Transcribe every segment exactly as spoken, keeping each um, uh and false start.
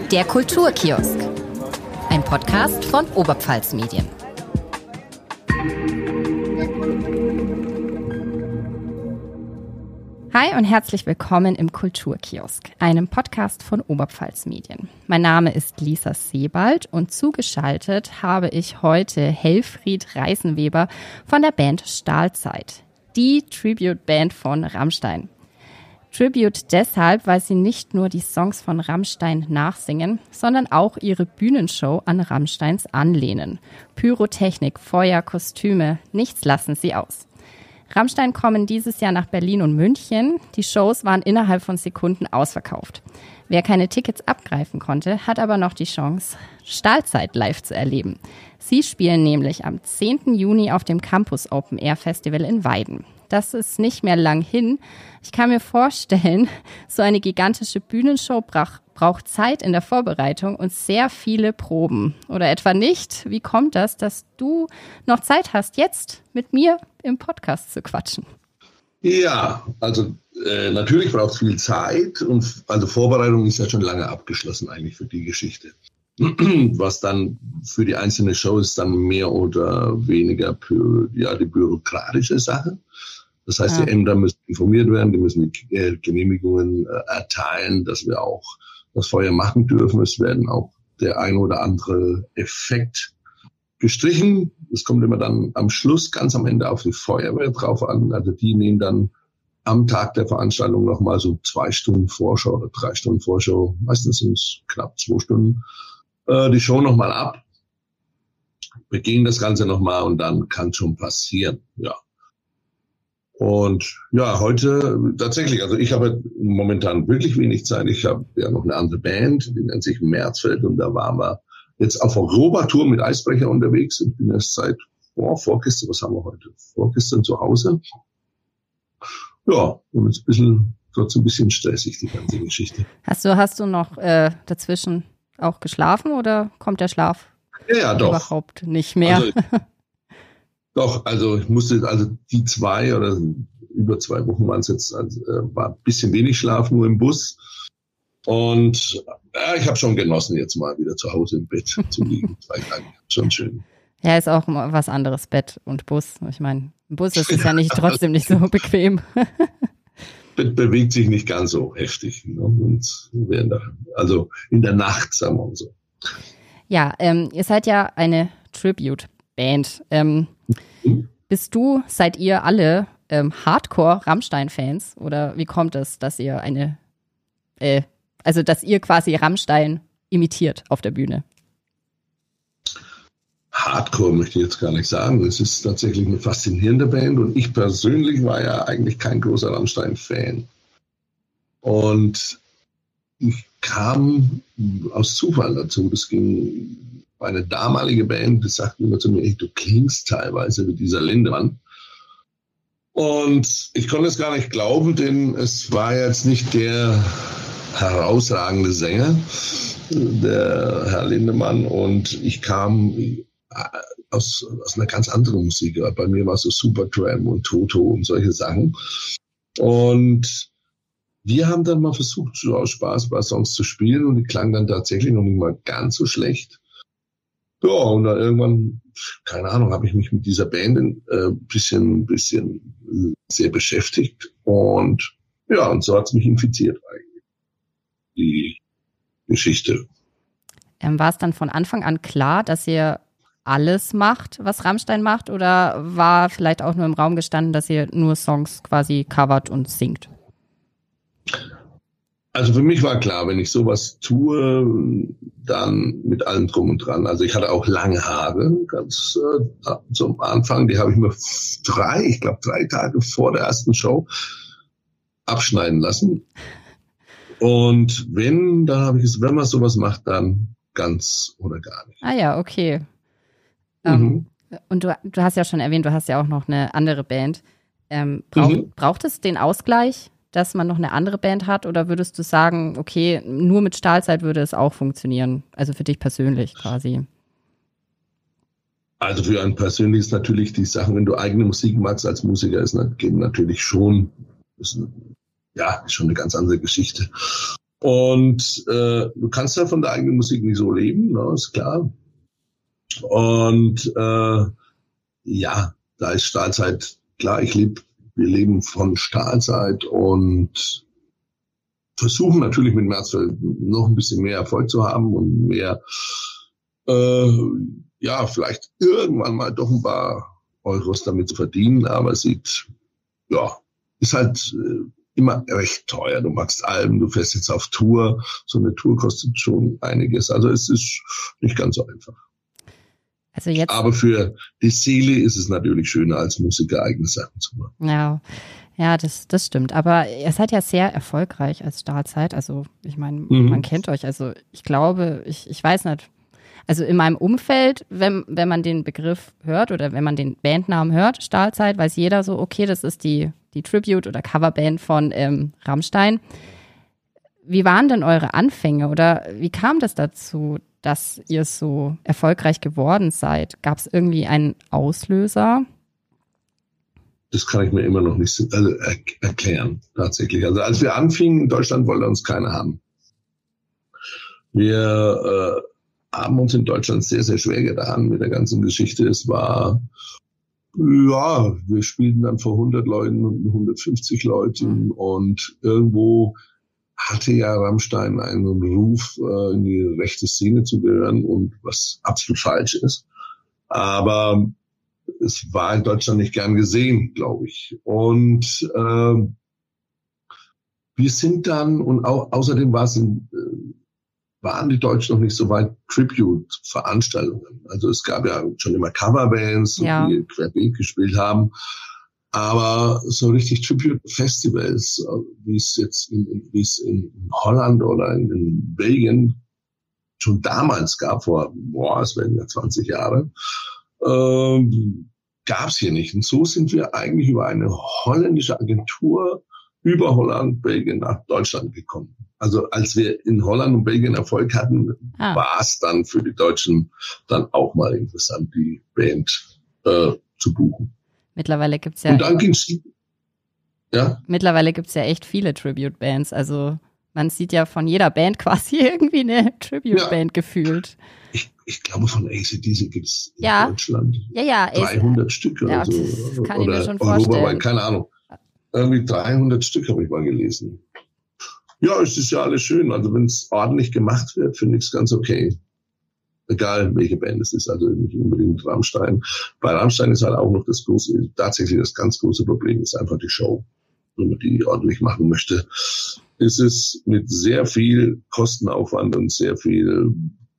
Der Kulturkiosk, ein Podcast von Oberpfalz Medien. Hi und herzlich willkommen im Kulturkiosk, einem Podcast von Oberpfalz Medien. Mein Name ist Lisa Sebald und zugeschaltet habe ich heute Helfried Reisenweber von der Band Stahlzeit, die Tribute-Band von Rammstein. Tribute deshalb, weil sie nicht nur die Songs von Rammstein nachsingen, sondern auch ihre Bühnenshow an Rammsteins anlehnen. Pyrotechnik, Feuer, Kostüme, nichts lassen sie aus. Rammstein kommen dieses Jahr nach Berlin und München. Die Shows waren innerhalb von Sekunden ausverkauft. Wer keine Tickets abgreifen konnte, hat aber noch die Chance, Stahlzeit live zu erleben. Sie spielen nämlich am zehnten Juni auf dem Campus Open Air Festival in Weiden. Das ist nicht mehr lang hin. Ich kann mir vorstellen, so eine gigantische Bühnenshow brauch, braucht Zeit in der Vorbereitung und sehr viele Proben. Oder etwa nicht? Wie kommt das, dass du noch Zeit hast, jetzt mit mir im Podcast zu quatschen? Ja, also äh, natürlich braucht es viel Zeit und also Vorbereitung ist ja schon lange abgeschlossen eigentlich für die Geschichte. Was dann für die einzelne Show ist dann mehr oder weniger für, ja, die bürokratische Sache. Das heißt, ja. Die Ämter müssen informiert werden, die müssen die äh, Genehmigungen äh, erteilen, dass wir auch das Feuer machen dürfen. Es werden auch der ein oder andere Effekt gestrichen. Es kommt immer dann am Schluss, ganz am Ende auf die Feuerwehr drauf an. Also die nehmen dann am Tag der Veranstaltung nochmal so zwei Stunden Vorschau oder drei Stunden Vorschau, meistens sind es knapp zwei Stunden, äh, die Show nochmal ab, begehen das Ganze nochmal und dann kann schon passieren, ja. Und ja, heute tatsächlich, also ich habe momentan wirklich wenig Zeit. Ich habe ja noch eine andere Band, die nennt sich Märzfeld und da waren wir jetzt auf Europa-Tour mit Eisbrecher unterwegs. Ich bin erst seit oh, vorgestern, was haben wir heute? Vorgestern zu Hause. Ja, und jetzt ein bisschen, trotzdem ein bisschen stressig, die ganze Geschichte. Hast du, hast du noch äh, dazwischen auch geschlafen oder kommt der Schlaf ja, ja, doch. überhaupt nicht mehr? Also, doch, also ich musste, also die zwei oder über zwei Wochen waren es jetzt, also, äh, war ein bisschen wenig Schlaf, nur im Bus. Und ja, ich habe schon genossen, jetzt mal wieder zu Hause im Bett zu liegen. Zwei Tage, schon schön. Ja, ist auch was anderes, Bett und Bus. Ich meine, im Bus ist es ja nicht trotzdem nicht so bequem. Bett bewegt sich nicht ganz so heftig. Ne? Und während der, also in der Nacht, sagen wir mal so. Ja, ähm, ihr seid ja eine Tribute-Band. Ähm, mhm. Bist du, seid ihr alle ähm, Hardcore-Rammstein-Fans? Oder wie kommt es, dass ihr eine, äh, also dass ihr quasi Rammstein imitiert auf der Bühne? Hardcore möchte ich jetzt gar nicht sagen. Es ist tatsächlich eine faszinierende Band und ich persönlich war ja eigentlich kein großer Rammstein-Fan. Und ich kam aus Zufall dazu. Das ging eine damalige Band, die sagte immer zu mir, ey, du klingst teilweise wie dieser Lindemann. Und ich konnte es gar nicht glauben, denn es war jetzt nicht der herausragende Sänger, der Herr Lindemann. Und ich kam aus, aus einer ganz anderen Musik. Bei mir war es so Supertramp und Toto und solche Sachen. Und wir haben dann mal versucht, so aus Spaß ein paar Songs zu spielen und die klangen dann tatsächlich noch nicht mal ganz so schlecht. Ja, und dann irgendwann, keine Ahnung, habe ich mich mit dieser Band ein äh, bisschen, bisschen sehr beschäftigt und ja, und so hat es mich infiziert eigentlich, die Geschichte. Ähm, war es dann von Anfang an klar, dass ihr alles macht, was Rammstein macht, oder war vielleicht auch nur im Raum gestanden, dass ihr nur Songs quasi covert und singt? Also für mich war klar, wenn ich sowas tue, dann mit allem drum und dran. Also ich hatte auch lange Haare ganz äh, zum Anfang. Die habe ich mir drei, ich glaube drei Tage vor der ersten Show abschneiden lassen. Und wenn, da habe ich gesagt, wenn man sowas macht, dann ganz oder gar nicht. Ah ja, okay. Mhm. Ähm, und du, du hast ja schon erwähnt, du hast ja auch noch eine andere Band. Ähm, brauch, mhm. Braucht es den Ausgleich, dass man noch eine andere Band hat, oder würdest du sagen, okay, nur mit Stahlzeit würde es auch funktionieren, also für dich persönlich quasi? Also für einen persönlich ist natürlich die Sache, wenn du eigene Musik magst als Musiker, ist natürlich schon, ist, ja, ist schon eine ganz andere Geschichte. Und äh, du kannst ja von der eigenen Musik nicht so leben, ne, ist klar. Und äh, ja, da ist Stahlzeit, klar, ich lebe, wir leben von Stahlzeit und versuchen natürlich mit Märzfeld noch ein bisschen mehr Erfolg zu haben und mehr, äh, ja, vielleicht irgendwann mal doch ein paar Euros damit zu verdienen, aber es sieht, ja, ist halt äh, immer recht teuer. Du machst Alben, du fährst jetzt auf Tour. So eine Tour kostet schon einiges. Also es ist nicht ganz so einfach. Also jetzt, aber für die Seele ist es natürlich schöner, als Musiker eigene Sachen zu machen. Ja, ja, das, das stimmt. Aber ihr seid ja sehr erfolgreich als Stahlzeit. Also ich meine, mhm. man kennt euch. Also ich glaube, ich, ich weiß nicht. Also in meinem Umfeld, wenn, wenn man den Begriff hört oder wenn man den Bandnamen hört, Stahlzeit, weiß jeder so, okay, das ist die, die Tribute- oder Coverband von ähm, Rammstein. Wie waren denn eure Anfänge oder wie kam das dazu, dass ihr so erfolgreich geworden seid? Gab es irgendwie einen Auslöser? Das kann ich mir immer noch nicht also, er- erklären, tatsächlich. Also als wir anfingen, in Deutschland wollte uns keiner haben. Wir äh, haben uns in Deutschland sehr, sehr schwer getan mit der ganzen Geschichte. Es war, ja, wir spielten dann vor hundert Leuten und hundertfünfzig Leuten mhm. und irgendwo hatte ja Rammstein einen Ruf, äh, in die rechte Szene zu gehören und was absolut falsch ist. Aber es war in Deutschland nicht gern gesehen, glaube ich. Und äh, wir sind dann, und auch, außerdem war es in, äh, waren die Deutschen noch nicht so weit Tribute-Veranstaltungen. Also es gab ja schon immer Coverbands, ja. die querbeet gespielt haben. Aber so richtig Tribute-Festivals, wie es jetzt in, in, wie es in Holland oder in, in Belgien schon damals gab, vor, boah, es werden ja zwanzig Jahre, ähm, gab es hier nicht. Und so sind wir eigentlich über eine holländische Agentur über Holland, Belgien nach Deutschland gekommen. Also als wir in Holland und Belgien Erfolg hatten, ah. war es dann für die Deutschen dann auch mal interessant, die Band äh, zu buchen. Mittlerweile gibt's ja, und dann ging's, ja? Mittlerweile gibt's ja echt viele Tribute-Bands. Also man sieht ja von jeder Band quasi irgendwie eine Tribute-Band ja. gefühlt. Ich, ich glaube, von A C D C gibt's in ja. Deutschland ja, ja, dreihundert Stück oder ja, so. Das kann oder ich mir schon vorstellen. Europaweit, keine Ahnung. Irgendwie dreihundert Stück habe ich mal gelesen. Ja, es ist ja alles schön. Also wenn es ordentlich gemacht wird, finde ich es ganz okay. Egal, welche Band es ist, also nicht unbedingt Rammstein. Bei Rammstein ist halt auch noch das große, tatsächlich das ganz große Problem, ist einfach die Show. Wenn man die ordentlich machen möchte, ist es mit sehr viel Kostenaufwand und sehr viel,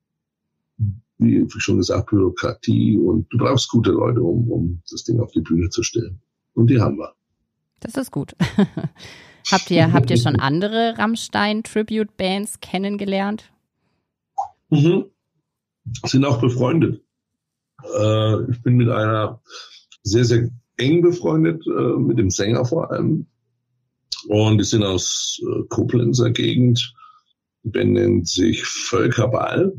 wie schon gesagt, Bürokratie und du brauchst gute Leute, um, um das Ding auf die Bühne zu stellen. Und die haben wir. Das ist gut. habt ihr, habt ihr schon andere Rammstein-Tribute-Bands kennengelernt? Mhm. Sind auch befreundet. Äh, ich bin mit einer sehr, sehr eng befreundet, äh, mit dem Sänger vor allem. Und die sind aus äh, Koblenzer Gegend. Die Band nennt sich Völkerball.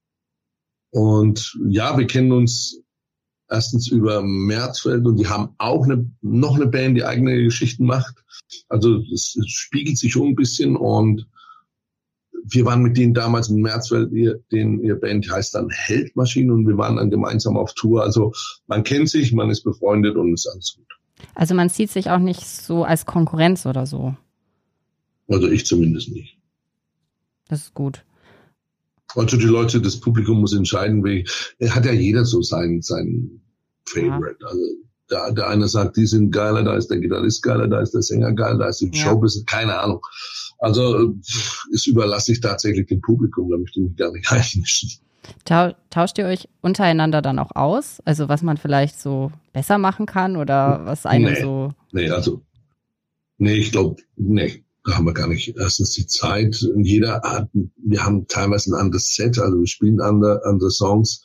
Und ja, wir kennen uns erstens über Märzfeld und die haben auch eine, noch eine Band, die eigene Geschichten macht. Also es spiegelt sich schon ein bisschen und wir waren mit denen damals in Märzfeld, ihr, den, ihr Band heißt dann Heldmaschine und wir waren dann gemeinsam auf Tour. Also man kennt sich, man ist befreundet und ist alles gut. Also man sieht sich auch nicht so als Konkurrenz oder so? Also ich zumindest nicht. Das ist gut. Also die Leute, das Publikum muss entscheiden, wie, hat ja jeder so sein, sein Favorite. Ja. Also der, der eine sagt, die sind geiler, da ist der Gitarrist geiler, da ist der Sänger geiler, da ist die ja. Showbusiness, keine Ahnung. Also es überlasse ich tatsächlich dem Publikum, da möchte ich mich gar nicht einmischen. Tauscht ihr euch untereinander dann auch aus? Also was man vielleicht so besser machen kann oder was einem nee, so... Nee, also, nee, ich glaube, nee, da haben wir gar nicht. Erstens die Zeit, in jeder Art, wir haben teilweise ein anderes Set, also wir spielen andere, andere Songs.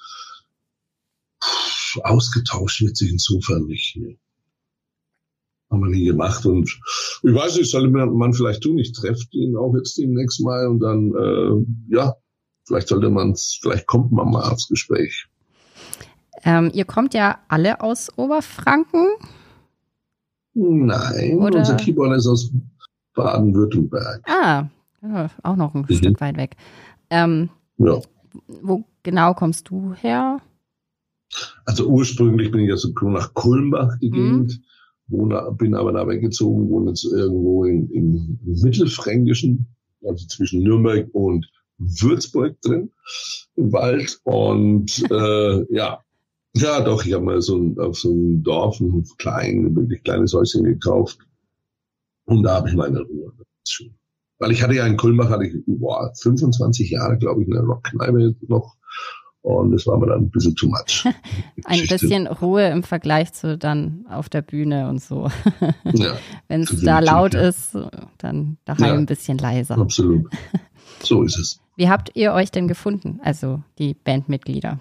Puh, ausgetauscht wird sich insofern nicht. Nee. Haben wir nie gemacht und ich weiß nicht, sollte man vielleicht tun, ich treffe ihn auch jetzt demnächst mal und dann, äh, ja, vielleicht sollte man es, vielleicht kommt man mal aufs Gespräch. Ähm, ihr kommt ja alle aus Oberfranken? Nein, Oder? Unser Keyboarder ist aus Baden-Württemberg. Ah, Ja, auch noch ein mhm. Stück weit weg. Ähm, ja. Wo genau kommst du her? Also ursprünglich bin ich also nach Kulmbach die Gegend, mhm. wohne, bin aber da weggezogen, wohne jetzt irgendwo in, im Mittelfränkischen, also zwischen Nürnberg und Würzburg drin, im Wald. Und äh, ja, ja doch, ich habe mal so ein, auf so einem Dorf ein klein, wirklich kleines Häuschen gekauft. Und da habe ich meine Ruhe. Das ist schön. Weil ich hatte ja in Kulmbach, hatte ich boah, fünfundzwanzig Jahre, glaube ich, in der Rockkneipe noch. Und das war mir dann ein bisschen too much. Ein bisschen Ruhe im Vergleich zu dann auf der Bühne und so. Ja, wenn es da laut ja. ist, dann daheim ja, ein bisschen leiser. Absolut. So ist es. Wie habt ihr euch denn gefunden, also die Bandmitglieder?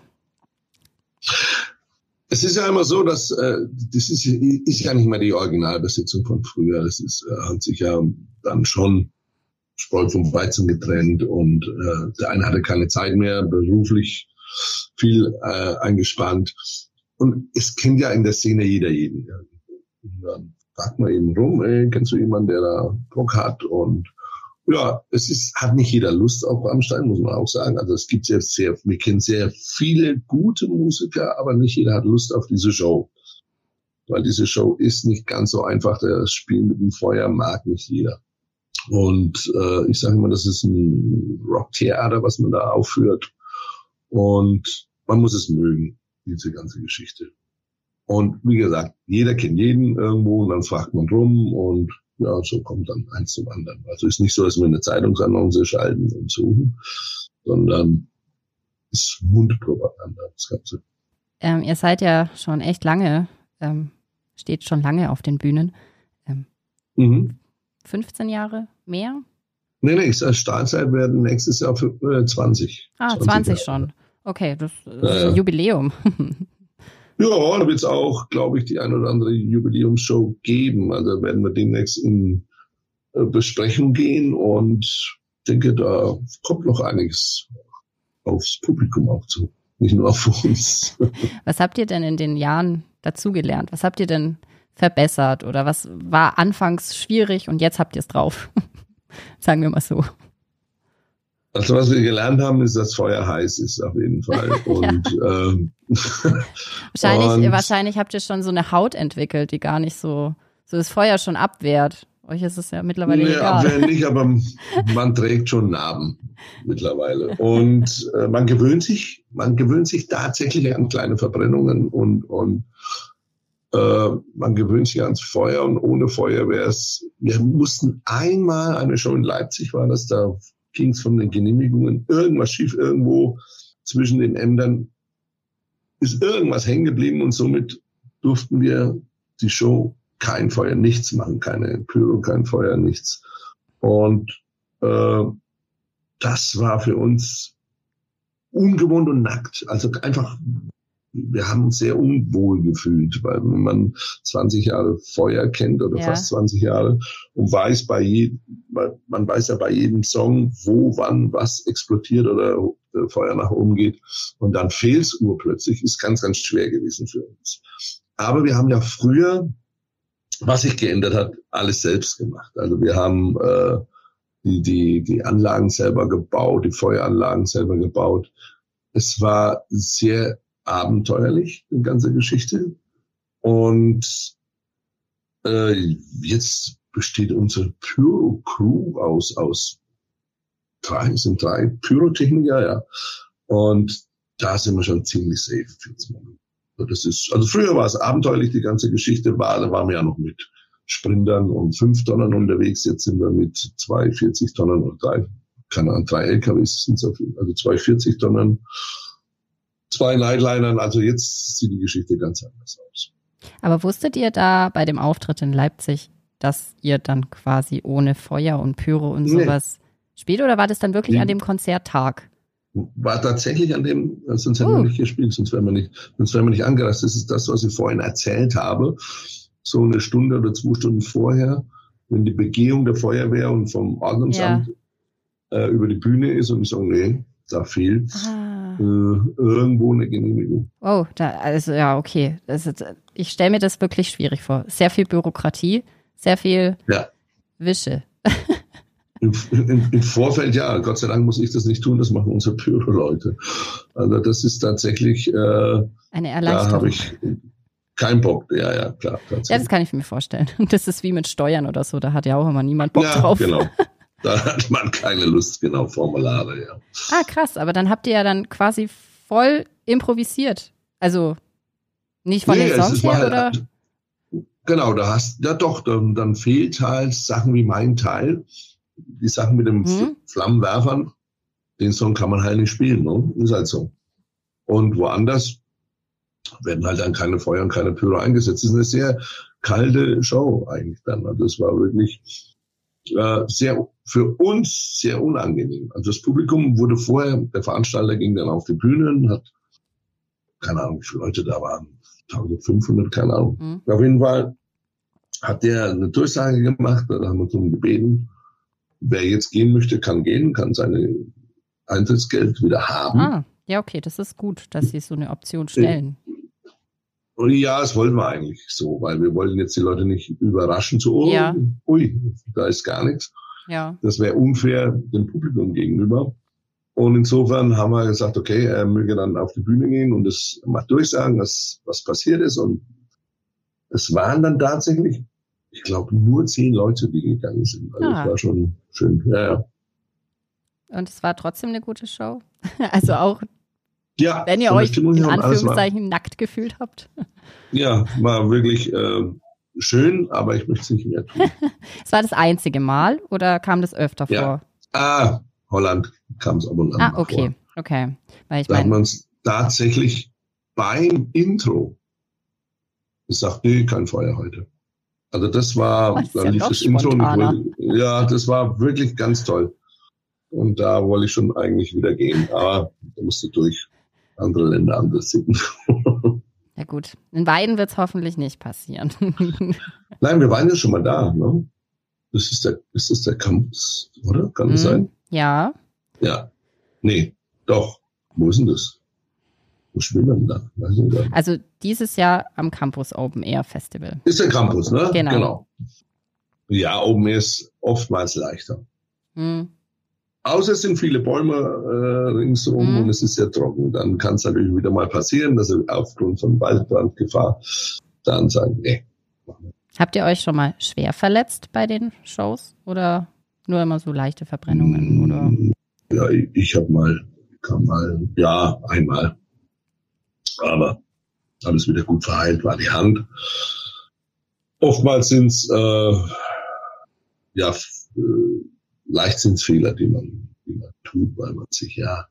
Es ist ja immer so, dass äh, das ist, ist ja nicht mehr die Originalbesetzung von früher. Das ist, äh, hat sich ja dann schon Spreu vom Weizen getrennt und äh, der eine hatte keine Zeit mehr, beruflich viel äh, eingespannt. Und es kennt ja in der Szene jeder jeden. Und dann fragt man eben rum, ey, kennst du jemanden, der da Bock hat? Und ja, es ist, hat nicht jeder Lust auf Rammstein, muss man auch sagen. Also es gibt sehr, sehr, wir kennen sehr viele gute Musiker, aber nicht jeder hat Lust auf diese Show. Weil diese Show ist nicht ganz so einfach. Das Spiel mit dem Feuer mag nicht jeder. Und äh, ich sage immer, das ist ein Rocktheater, was man da aufführt. Und man muss es mögen, diese ganze Geschichte. Und wie gesagt, jeder kennt jeden irgendwo und dann fragt man rum und ja, so kommt dann eins zum anderen. Also ist nicht so, dass wir eine Zeitungsannonce schalten und suchen, sondern ist Mundpropaganda, das Ganze. Ähm, ihr seid ja schon echt lange, ähm, steht schon lange auf den Bühnen. Ähm, mhm. fünfzehn Jahre mehr? Nee, nee, Stahlzeit werden nächstes Jahr für, äh, zwanzig. Ah, zwanzig schon. Okay, das, das ist ein ja. Jubiläum. Ja, da wird es auch, glaube ich, die ein oder andere Jubiläumsshow geben. Also werden wir demnächst in äh, Besprechung gehen und ich denke, da kommt noch einiges aufs Publikum auch zu, nicht nur auf uns. Was habt ihr denn in den Jahren dazugelernt? Was habt ihr denn verbessert oder was war anfangs schwierig und jetzt habt ihr es drauf? Sagen wir mal so. Also was wir gelernt haben, ist, dass Feuer heiß ist, auf jeden Fall. Und, ja. ähm, wahrscheinlich, und wahrscheinlich habt ihr schon so eine Haut entwickelt, die gar nicht so, so das Feuer schon abwehrt. Euch ist es ja mittlerweile nee, egal. Abwehren nicht, aber man trägt schon Narben mittlerweile. Und äh, man gewöhnt sich, man gewöhnt sich tatsächlich an kleine Verbrennungen und, und äh, man gewöhnt sich ans Feuer und ohne Feuer wäre es, wir mussten einmal, eine Show in Leipzig war das, da ging es von den Genehmigungen, irgendwas schief irgendwo zwischen den Ämtern, ist irgendwas hängen geblieben und somit durften wir die Show kein Feuer, nichts machen, keine Pyro, kein Feuer, nichts. Und äh, das war für uns ungewohnt und nackt. Also einfach, wir haben uns sehr unwohl gefühlt, weil wenn man zwanzig Jahre Feuer kennt oder ja. fast zwanzig Jahre und weiß bei jedem, man weiß ja bei jedem Song, wo, wann, was explodiert oder Feuer nach oben geht und dann fehlt es urplötzlich, ist ganz, ganz schwer gewesen für uns. Aber wir haben ja früher, was sich geändert hat, alles selbst gemacht. Also wir haben äh, die, die, die Anlagen selber gebaut, die Feueranlagen selber gebaut. Es war sehr abenteuerlich, die ganze Geschichte. Und äh, jetzt besteht unsere Pyro-Crew aus, aus drei, sind drei Pyrotechniker, ja. Und da sind wir schon ziemlich safe jetzt mal. Das ist, also früher war es abenteuerlich, die ganze Geschichte war, da waren wir ja noch mit Sprintern und fünf Tonnen unterwegs, jetzt sind wir mit zwei vierzig Tonnen und drei, keine Ahnung, drei L K Ws sind es auf jeden Fall, also zwei vierzig Tonnen, zwei Nightlinern, also jetzt sieht die Geschichte ganz anders aus. Aber wusstet ihr da bei dem Auftritt in Leipzig, dass ihr dann quasi ohne Feuer und Pyro und sowas nee. spielt, oder war das dann wirklich nee. an dem Konzerttag? War tatsächlich an dem, sonst hätten uh. wir nicht gespielt, sonst wären wir nicht, sonst wären wir nicht angereist. Das ist das, was ich vorhin erzählt habe. So eine Stunde oder zwei Stunden vorher, wenn die Begehung der Feuerwehr und vom Ordnungsamt ja. äh, über die Bühne ist und ich sage, nee, da fehlt ah. äh, irgendwo eine Genehmigung. Oh, da, also ja, okay. Das ist, ich stelle mir das wirklich schwierig vor. Sehr viel Bürokratie, sehr viel ja. Wische. Im, im, Im Vorfeld, ja, Gott sei Dank muss ich das nicht tun, das machen unsere Pyro-Leute. Also das ist tatsächlich, äh, eine Erleichterung. Da habe ich keinen Bock. Ja, ja, klar. Ja, das kann ich mir vorstellen. Das ist wie mit Steuern oder so, da hat ja auch immer niemand Bock ja, drauf. Genau. Da hat man keine Lust, genau, Formulare, ja. Ah, krass, aber dann habt ihr ja dann quasi voll improvisiert. Also nicht von nee, den Songs her, halt, oder? Genau, da hast, ja doch, dann, dann fehlt halt Sachen wie mein Teil. Die Sachen mit den hm. Flammenwerfern, den Song kann man halt nicht spielen, ne? Ist halt so. Und woanders werden halt dann keine Feuer und keine Pyro eingesetzt. Das ist eine sehr kalte Show eigentlich dann. Also das war wirklich äh, sehr, für uns sehr unangenehm. Also das Publikum wurde vorher, der Veranstalter ging dann auf die Bühne und hat, keine Ahnung, wie viele Leute da waren, eintausendfünfhundert, keine Ahnung. Mhm. Auf jeden Fall hat der eine Durchsage gemacht, da haben wir uns um gebeten, wer jetzt gehen möchte, kann gehen, kann seine Eintrittsgeld wieder haben. Ah, ja, okay, das ist gut, dass Sie so eine Option stellen. Ja, das wollten wir eigentlich so, weil wir wollten jetzt die Leute nicht überraschen, so, oh, ja. ui, da ist gar nichts. Ja. Das wäre unfair dem Publikum gegenüber. Und insofern haben wir gesagt, okay, er möge dann auf die Bühne gehen und das mal durchsagen, was, was passiert ist. Und es waren dann tatsächlich, ich glaube, nur zehn Leute, die gegangen sind. Also ah. das war schon schön. Ja, ja. Und es war trotzdem eine gute Show. Also auch, ja, wenn ihr euch in Anführungszeichen war, nackt gefühlt habt. Ja, war wirklich äh, schön, aber ich möchte es nicht mehr tun. Es war das einzige Mal oder kam das öfter ja. vor? Ah, Holland kam es ab und an ah, okay, vor. okay. Weil ich da mein, hat man es tatsächlich beim Intro gesagt, nee, kein Feuer heute. Also das war, oh, das dann ja lief das Intro und ich wollte, ja, das war wirklich ganz toll. Und da wollte ich schon eigentlich wieder gehen, aber da musste durch andere Länder anders sitzen. Ja gut, in Weiden wird es hoffentlich nicht passieren. Nein, wir waren ja schon mal da, ne? Das ist der, ist das der Campus, oder? Kann das mm, sein? Ja. Ja. Nee, doch. Wo ist denn das? Wo spielen wir denn da? Weiß ich nicht. Also dieses Jahr am Campus Open Air Festival. Ist der Campus, ne? Genau. genau. Ja, Open Air ist oftmals leichter. Mm. Außer es sind viele Bäume äh, ringsherum mm. und es ist sehr trocken. Dann kann es natürlich wieder mal passieren, dass wir aufgrund von Waldbrandgefahr dann sagen, nee. Habt ihr euch schon mal schwer verletzt bei den Shows oder nur immer so leichte Verbrennungen? Oder? Ja, ich, ich habe mal, kam mal, ja, einmal. Aber alles wieder gut verheilt, war die Hand. Oftmals sind es äh, ja, äh, Leichtsinnsfehler, die man, die man tut, weil man sich ja,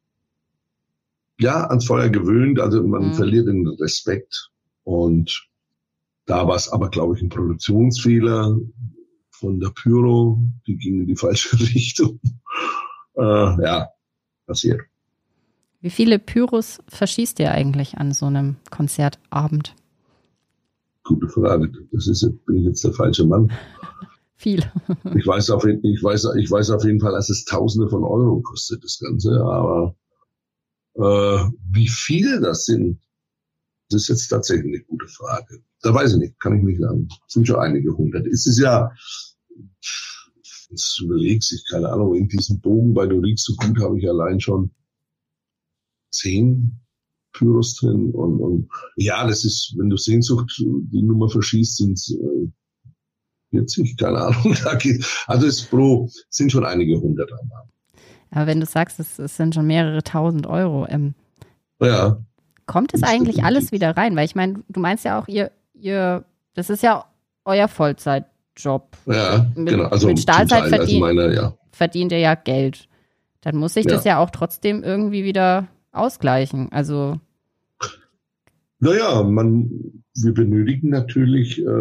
ja ans Feuer gewöhnt. Also man mhm. verliert den Respekt und da war es aber, glaube ich, ein Produktionsfehler von der Pyro. Die ging in die falsche Richtung. Äh, ja, passiert. Wie viele Pyros verschießt ihr eigentlich an so einem Konzertabend? Gute Frage. Das ist, bin ich jetzt der falsche Mann? Viel. ich, weiß auf, ich, weiß, ich weiß auf jeden Fall, dass es Tausende von Euro kostet, das Ganze. Aber äh, wie viele das sind, das ist jetzt tatsächlich eine gute Frage. Da weiß ich nicht, kann ich nicht sagen. Es sind schon einige hundert. Es ist ja, jetzt überlegst ich, keine Ahnung, in diesem Bogen bei Du riechst so gut habe ich allein schon zehn Pyros drin. Und, und ja, das ist, wenn du Sehnsucht die Nummer verschießt, sind es äh, vierzig, keine Ahnung. Da geht, also es pro, es sind schon einige hundert. Aber wenn du sagst, es, es sind schon mehrere tausend Euro, ähm, ja. kommt es eigentlich alles wieder rein? Weil ich meine, du meinst ja auch, ihr, ihr, das ist ja euer Vollzeitjob. Ja, mit, genau. Also mit Stahlzeit Teil, verdient, also meine, ja. verdient ihr ja Geld. Dann muss sich ja. das ja auch trotzdem irgendwie wieder ausgleichen. Also. Naja, man, wir benötigen natürlich äh,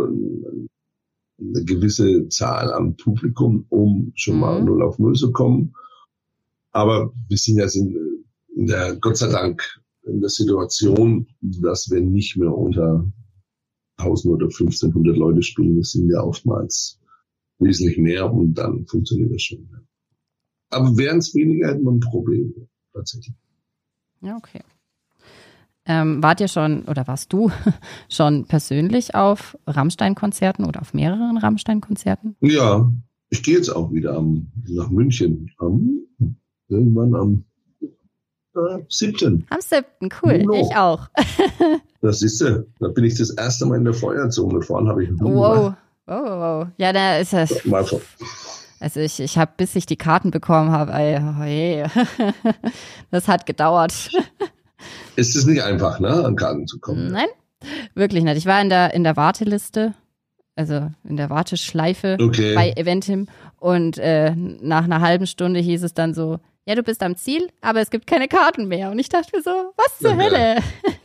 eine gewisse Zahl an Publikum, um schon mhm. mal null auf null zu kommen. Aber wir sind ja in, in der, Gott sei Dank, in der Situation, dass wir nicht mehr unter tausend oder fünfzehnhundert Leute spielen. Das sind ja oftmals wesentlich mehr und dann funktioniert das schon. Aber wären es weniger, hätten wir ein Problem. Tatsächlich. Ja, okay. Ähm, wart ihr schon, oder warst du schon persönlich auf Rammstein-Konzerten oder auf mehreren Rammstein-Konzerten? Ja, ich gehe jetzt auch wieder am, nach München am, irgendwann am äh, siebten Am siebten cool, Mono. Ich auch. Das ist ja, da bin ich das erste Mal in der Feuerzone. Vorhin habe ich einen Hund Wow. gemacht. wow, wow. Ja, da ist das. Mal vor. Also ich, ich habe, bis ich die Karten bekommen habe, ey, oh je. Das hat gedauert. Ist es nicht einfach, ne, an Karten zu kommen? Nein, wirklich nicht. Ich war in der, in der Warteliste, also in der Warteschleife Okay. bei Eventim und äh, nach einer halben Stunde hieß es dann so, ja, du bist am Ziel, aber es gibt keine Karten mehr. Und ich dachte mir so, was zur Ja, Hölle?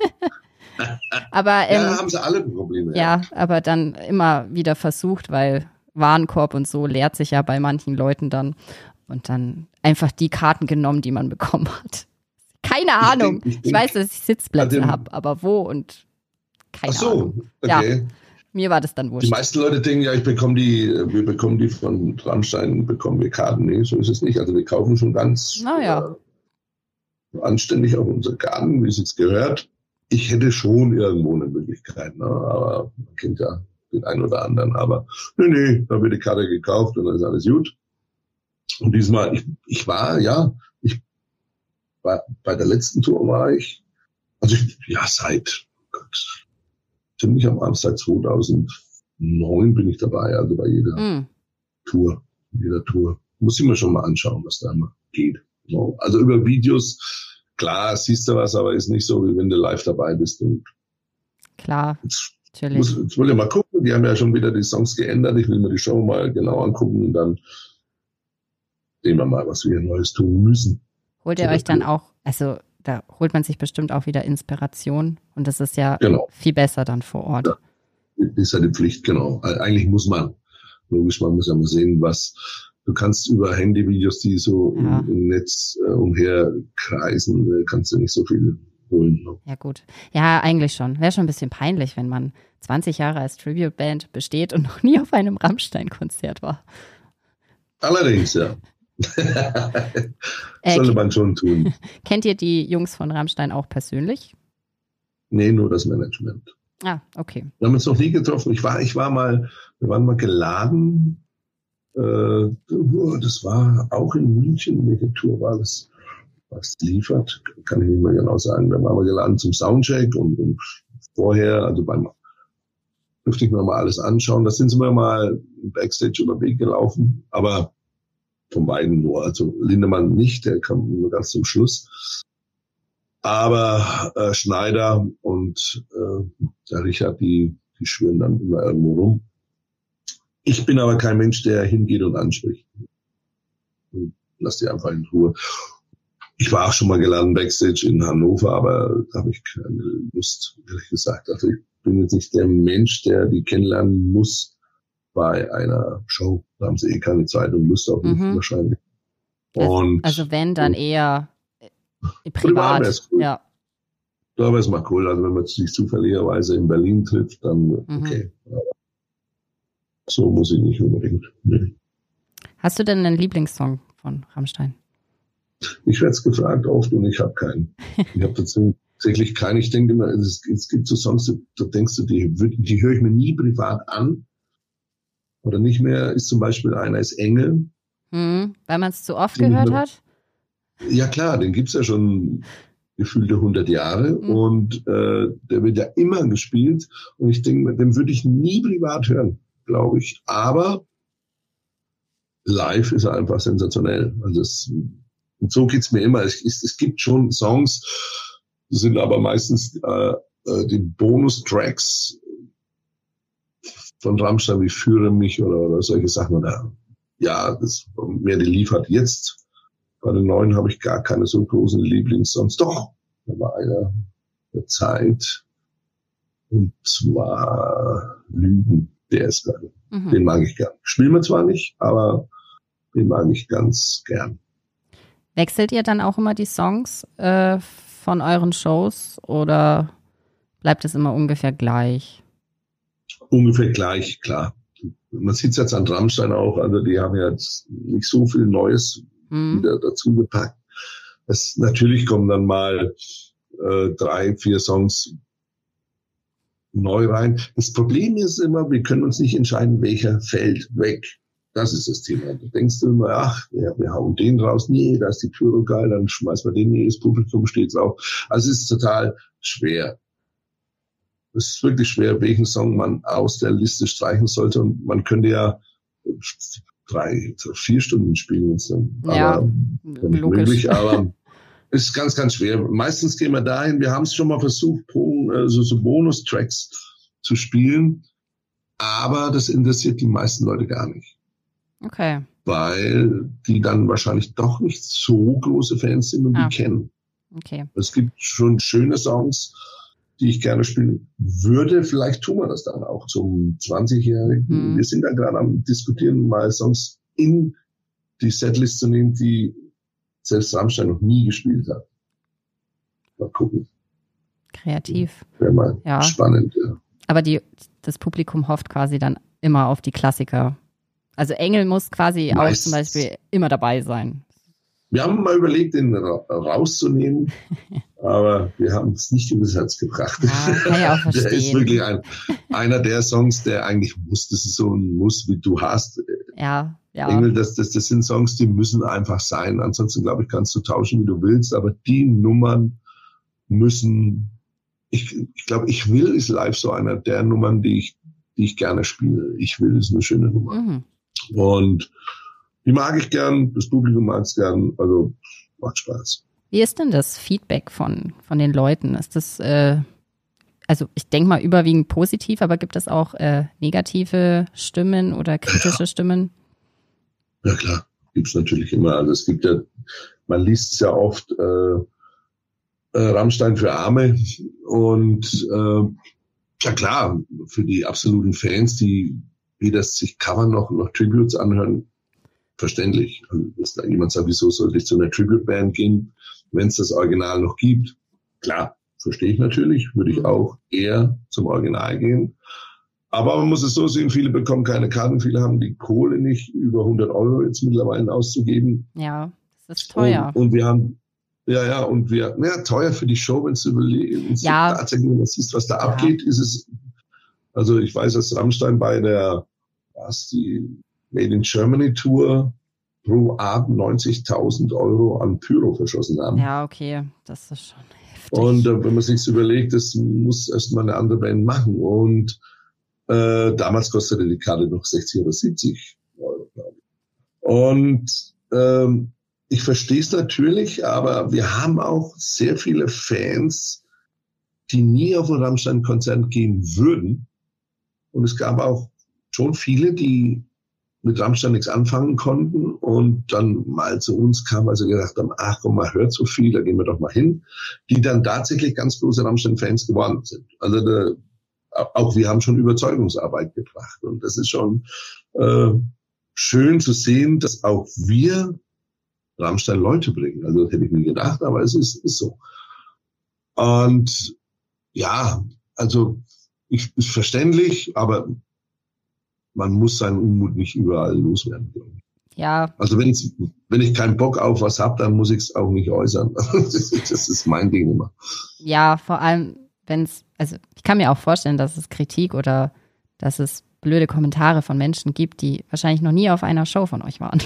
aber ähm, Ja, haben sie alle Probleme. ja, aber dann immer wieder versucht, weil Warenkorb und so leert sich ja bei manchen Leuten dann. Und dann einfach die Karten genommen, die man bekommen hat. Keine Ahnung. denk- ich Ich, denk- weiß, dass ich Sitzplätze Also- habe, aber wo und keine Ach so, Ahnung. Ja. okay. Mir war das dann Die wurscht. meisten Leute denken, ja, ich bekomme die, wir bekommen die von Rammstein, bekommen wir Karten. Nee, so ist es nicht. Also wir kaufen schon ganz Naja. äh, anständig auch unsere Karten, wie es jetzt gehört. Ich hätte schon irgendwo eine Möglichkeit, ne? Aber man kennt ja den einen oder anderen. Aber nee, nee, da wird die Karte gekauft und dann ist alles gut. Und diesmal, ich, ich war, ja, ich war, bei der letzten Tour war ich, also ich, ja, seit, Gott, ziemlich am Anfang, seit zweitausendneun bin ich dabei, also bei jeder Hm. Tour, jeder Tour. Muss ich mir schon mal anschauen, was da immer geht. So. Also über Videos, klar, siehst du was, aber ist nicht so, wie wenn du live dabei bist. Und Klar, jetzt, natürlich. muss, jetzt will ich mal gucken, die haben ja schon wieder die Songs geändert. Ich will mir die Show mal genau angucken und dann sehen wir mal, was wir Neues tun müssen. Holt ihr zur euch dann Tour. auch, also da holt man sich bestimmt auch wieder Inspiration und das ist ja Genau. viel besser dann vor Ort. Ja. Ist ja die Pflicht, genau. Eigentlich muss man, logisch, man muss ja mal sehen, was, du kannst über Handyvideos, die so Ja. im, im Netz äh, umherkreisen, äh, kannst du nicht so viel holen. Ne? Ja gut. Ja, eigentlich schon. Wäre schon ein bisschen peinlich, wenn man zwanzig Jahre als Tribute-Band besteht und noch nie auf einem Rammstein-Konzert war. Allerdings, ja. Äh, Sollte ke- man schon tun. Kennt ihr die Jungs von Rammstein auch persönlich? Nee, nur das Management. Ah, okay. Wir haben uns noch nie getroffen. Ich war, ich war mal, wir waren mal geladen. Äh, das war auch in München. Welche Tour war das? Was liefert? Kann ich nicht mehr genau sagen. Da waren wir geladen zum Soundcheck und, und vorher, also beim, dürfte ich mir mal alles anschauen. Da sind sie mir mal Backstage über den Weg gelaufen, aber von beiden nur. Also Lindemann nicht, der kam nur ganz zum Schluss. Aber äh, Schneider und äh, der Richard, die, die schwirren dann immer irgendwo rum. Ich bin aber kein Mensch, der hingeht und anspricht. Und lass die einfach in Ruhe. Ich war auch schon mal geladen Backstage in Hannover, aber da habe ich keine Lust, ehrlich gesagt. Also ich bin jetzt nicht der Mensch, der die kennenlernen muss bei einer Show. Da haben sie eh keine Zeit und Lust auf mich Mhm. wahrscheinlich. Also, Und also wenn, dann eher äh, Privat privat. wär's cool. Ja. da wäre es mal cool. Also wenn man sich zufälligerweise in Berlin trifft, dann Mhm. okay. Aber so muss ich nicht unbedingt. Nee. Hast du denn einen Lieblingssong von Rammstein? Ich werde es gefragt oft und ich habe keinen. Ich habe tatsächlich keinen. Ich denke immer, es, es gibt so Songs, da denkst du, die, die höre ich mir nie privat an. Oder nicht mehr, ist zum Beispiel einer ist Engel. Hm, weil man es zu oft Den gehört ich mir- hat? Ja klar, den gibt's ja schon gefühlte hundert Jahre Mhm. und äh, der wird ja immer gespielt. Und ich denke, den würde ich nie privat hören, glaube ich. Aber live ist er einfach sensationell. Also es, und so geht's mir immer. Es, es, es gibt schon Songs, sind aber meistens äh, äh, die Bonustracks von Rammstein wie Führe mich oder, oder solche Sachen. Oder, ja, das wer die liefert. Jetzt bei den neuen habe ich gar keine so großen Lieblingssongs. Doch, da war einer der Zeit. Und zwar Lügen. Der ist geil. Mhm. Den mag ich gern. Spielen wir zwar nicht, aber den mag ich ganz gern. Wechselt ihr dann auch immer die Songs äh, von euren Shows oder bleibt es immer ungefähr gleich? Ungefähr gleich, klar. Man sieht es jetzt an Rammstein auch, also die haben ja jetzt nicht so viel Neues Hm. wieder dazu gepackt. Es, natürlich kommen dann mal äh, drei, vier Songs neu rein. Das Problem ist immer, wir können uns nicht entscheiden, welcher fällt weg. Das ist das Thema. Da denkst du immer, ach, ja, wir hauen den raus. Nee, da ist die Pyro geil, dann schmeißen wir den, nee, das Publikum steht drauf. Also es ist total schwer. Es ist wirklich schwer, welchen Song man aus der Liste streichen sollte. Und man könnte ja drei, vier Stunden spielen. Ja, aber nicht möglich, aber es ist ganz, ganz schwer. Meistens gehen wir dahin, wir haben es schon mal versucht, also so Bonustracks zu spielen, aber das interessiert die meisten Leute gar nicht. Okay. Weil die dann wahrscheinlich doch nicht so große Fans sind und ah. die kennen. Okay. Es gibt schon schöne Songs, die ich gerne spielen würde. Vielleicht tun wir das dann auch zum zwanzigjährigen. Hm. Wir sind da gerade am Diskutieren, mal Songs in die Setlist zu nehmen, die selbst Rammstein noch nie gespielt hat. Mal gucken. Kreativ. Wäre mal ja. spannend, ja. Aber die, das Publikum hofft quasi dann immer auf die Klassiker. Also Engel muss quasi Meist. auch zum Beispiel immer dabei sein. Wir haben mal überlegt, den ra- rauszunehmen, aber wir haben es nicht in das Herz gebracht. Ja, kann ich auch verstehen. Der ist wirklich ein, einer der Songs, der eigentlich muss. Das ist so ein Muss, wie du hast. Ja, ja. Engel, das, das, das sind Songs, die müssen einfach sein. Ansonsten, glaube ich, kannst du tauschen, wie du willst. Aber die Nummern müssen, ich, ich glaube, ich will ist live so einer der Nummern, die ich, die ich gerne spiele. Ich will ist eine schöne Nummer. Mhm. Und die mag ich gern, das Publikum mag es gern, also macht Spaß. Wie ist denn das Feedback von, von den Leuten? Ist das, äh, also ich denke mal überwiegend positiv, aber gibt es auch äh, negative Stimmen oder kritische ja. Stimmen? Ja klar, gibt's natürlich immer. Also es gibt ja, man liest es ja oft, äh, äh, Rammstein für Arme und äh, ja klar, für die absoluten Fans, die weder sich Cover noch, noch Tributes anhören, verständlich. Und dass da jemand sagt, wieso sollte ich zu einer Tribute-Band gehen, wenn es das Original noch gibt? Klar, verstehe ich natürlich, würde ich auch eher zum Original gehen. Aber man muss es so sehen, viele bekommen keine Karten, viele haben die Kohle nicht, über hundert Euro jetzt mittlerweile auszugeben. Ja, das ist teuer. Und, und wir haben, ja, ja, und wir, ja, teuer für die Show, wenn du überlegst, ja. tatsächlich, wenn du siehst, was da ja. abgeht, ist es, also ich weiß, dass Rammstein bei der, was, die Made in Germany Tour pro Abend neunzigtausend Euro an Pyro verschossen haben. Ja, okay, das ist schon heftig. Und äh, wenn man sich überlegt, das muss erstmal eine andere Band machen. Und äh, damals kostete die Karte noch sechzig oder siebzig Euro, glaube ich. Und ähm, ich verstehe es natürlich, aber wir haben auch sehr viele Fans, die nie auf ein Rammstein-Konzert gehen würden. Und es gab auch schon viele, die mit Rammstein nichts anfangen konnten und dann mal zu uns kamen, weil sie gedacht haben, ach komm mal, hört so viel, da gehen wir doch mal hin, die dann tatsächlich ganz große Rammstein-Fans geworden sind. Also der, auch wir haben schon Überzeugungsarbeit gebracht und das ist schon äh, schön zu sehen, dass auch wir Rammstein Leute bringen. Also das hätte ich nie gedacht, aber es ist, ist so. Und ja, also ich, ist verständlich, aber man muss seinen Unmut nicht überall loswerden. Ja. Also wenn ich, wenn ich keinen Bock auf was habe, dann muss ich es auch nicht äußern. Das ist, das ist mein Ding immer. Ja, vor allem, wenn es, also ich kann mir auch vorstellen, dass es Kritik oder dass es blöde Kommentare von Menschen gibt, die wahrscheinlich noch nie auf einer Show von euch waren.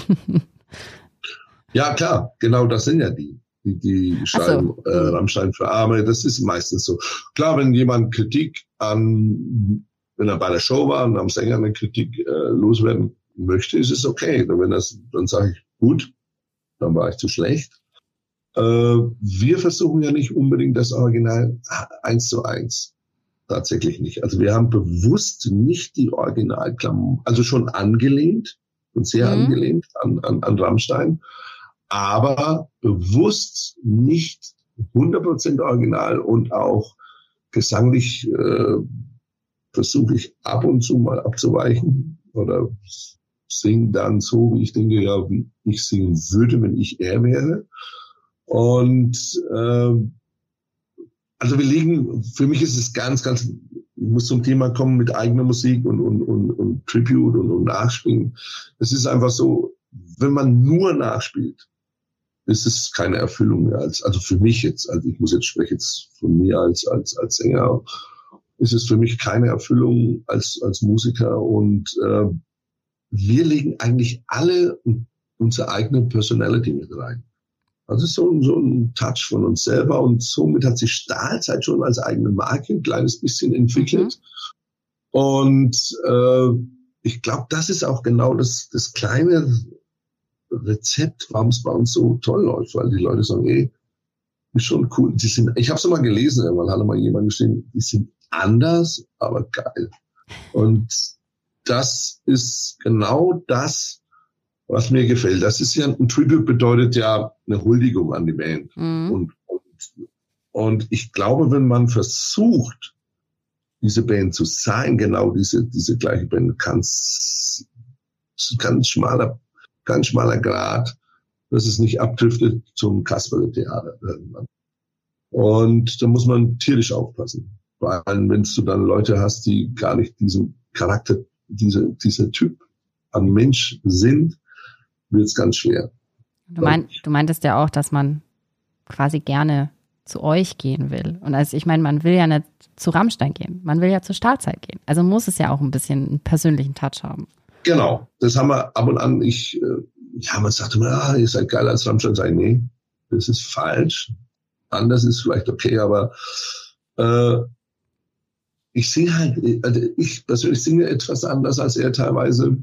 Ja, klar, genau, das sind ja die. Die, die schreiben so. äh, Rammstein für Arme, das ist meistens so. Klar, wenn jemand Kritik an, wenn er bei der Show war und am Sänger eine Kritik äh, loswerden möchte, ist es okay. Wenn das, dann sage ich, gut, dann war ich zu schlecht. Äh, wir versuchen ja nicht unbedingt das Original eins zu eins. Tatsächlich nicht. Also wir haben bewusst nicht die Originalklamotten, also schon angelehnt und sehr mhm. angelehnt an, an, an Rammstein, aber bewusst nicht hundert Prozent original und auch gesanglich äh, versuche ich ab und zu mal abzuweichen oder singe dann so, wie ich denke, ja, wie ich singen würde, wenn ich er wäre. Und äh, also wir liegen, für mich ist es ganz, ganz, ich muss zum Thema kommen mit eigener Musik und, und, und, und Tribute und, und Nachspielen. Es ist einfach so, wenn man nur nachspielt, ist es keine Erfüllung mehr. Als, also für mich jetzt, also ich muss jetzt sprechen jetzt von mir als, als, als Sänger, ist es für mich keine Erfüllung als, als Musiker und äh, wir legen eigentlich alle unsere eigene Personality mit rein. Also so, so ein Touch von uns selber und somit hat sich Stahlzeit schon als eigene Marke ein kleines bisschen entwickelt. Mhm. Und äh, ich glaube, das ist auch genau das, das kleine Rezept, warum es bei uns so toll läuft, weil die Leute sagen, ey, ist schon cool. Die sind, ich habe es mal gelesen, irgendwann hatte mal jemand geschrieben, die sind anders, aber geil. Und das ist genau das, was mir gefällt. Das ist ja, ein Tribute bedeutet ja eine Huldigung an die Band. Mhm. Und, und, und ich glaube, wenn man versucht, diese Band zu sein, genau diese, diese gleiche Band, ganz, ganz schmaler, ganz schmaler Grad, dass es nicht abdriftet zum Kasperle-Theater irgendwann. Und da muss man tierisch aufpassen. Weil wenn du dann Leute hast, die gar nicht diesen Charakter, diese, dieser Typ an Mensch sind, wird es ganz schwer. Du, mein, du meintest ja auch, dass man quasi gerne zu euch gehen will. Und also ich meine, man will ja nicht zu Rammstein gehen, man will ja zur Stahlzeit gehen. Also muss es ja auch ein bisschen einen persönlichen Touch haben. Genau, das haben wir ab und an. Ich, ja, man sagt immer, ah, ihr seid geil als Rammstein. Sag ich, nee, das ist falsch. Anders ist vielleicht okay, aber äh, ich singe halt, also ich persönlich singe etwas anders als er teilweise.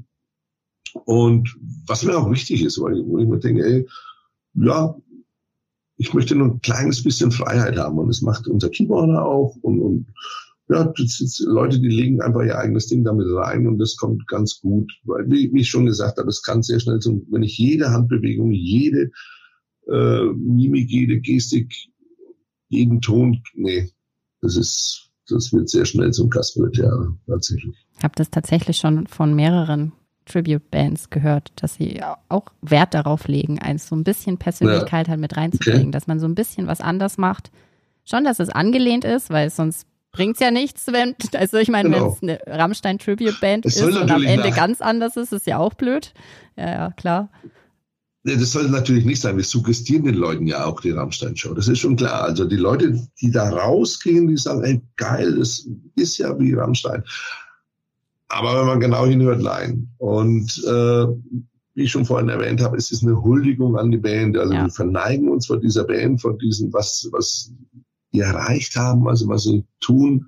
Und was mir auch wichtig ist, weil ich, wo ich mir denke, ey, ja, ich möchte nur ein kleines bisschen Freiheit haben. Und das macht unser Keyboarder auch. Und, und ja, das sind Leute, die legen einfach ihr eigenes Ding damit rein und das kommt ganz gut. Weil, wie, wie ich schon gesagt habe, das kann sehr schnell so, wenn ich jede Handbewegung, jede äh, Mimik, jede Gestik, jeden Ton, nee, das ist, das wird sehr schnell zum Kasperle-Theater, tatsächlich. Ich habe das tatsächlich schon von mehreren Tribute-Bands gehört, dass sie auch Wert darauf legen, eins so ein bisschen Persönlichkeit ja. halt mit reinzubringen, okay. dass man so ein bisschen was anders macht. Schon, dass es angelehnt ist, weil sonst bringt es ja nichts, wenn, also ich meine, genau. wenn es eine Rammstein-Tribute-Band ist und am Ende nach. ganz anders ist, ist ja auch blöd. Ja, ja, klar. Ja, das soll natürlich nicht sein. Wir suggestieren den Leuten ja auch die Rammstein-Show. Das ist schon klar. Also die Leute, die da rausgehen, die sagen, ey, geil, das ist ja wie Rammstein. Aber wenn man genau hinhört, nein. Und äh, wie ich schon vorhin erwähnt habe, es ist eine Huldigung an die Band. Also ja. wir verneigen uns vor dieser Band, vor diesem, was, was die erreicht haben, also was sie tun.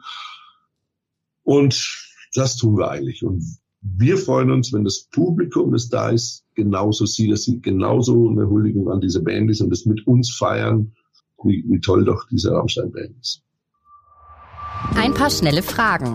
Und das tun wir eigentlich. Und wir freuen uns, wenn das Publikum, das da ist, genauso sieht, dass sie genauso eine Huldigung an diese Band ist und das mit uns feiern, wie, wie toll doch diese Rammstein-Band ist. Ein paar schnelle Fragen.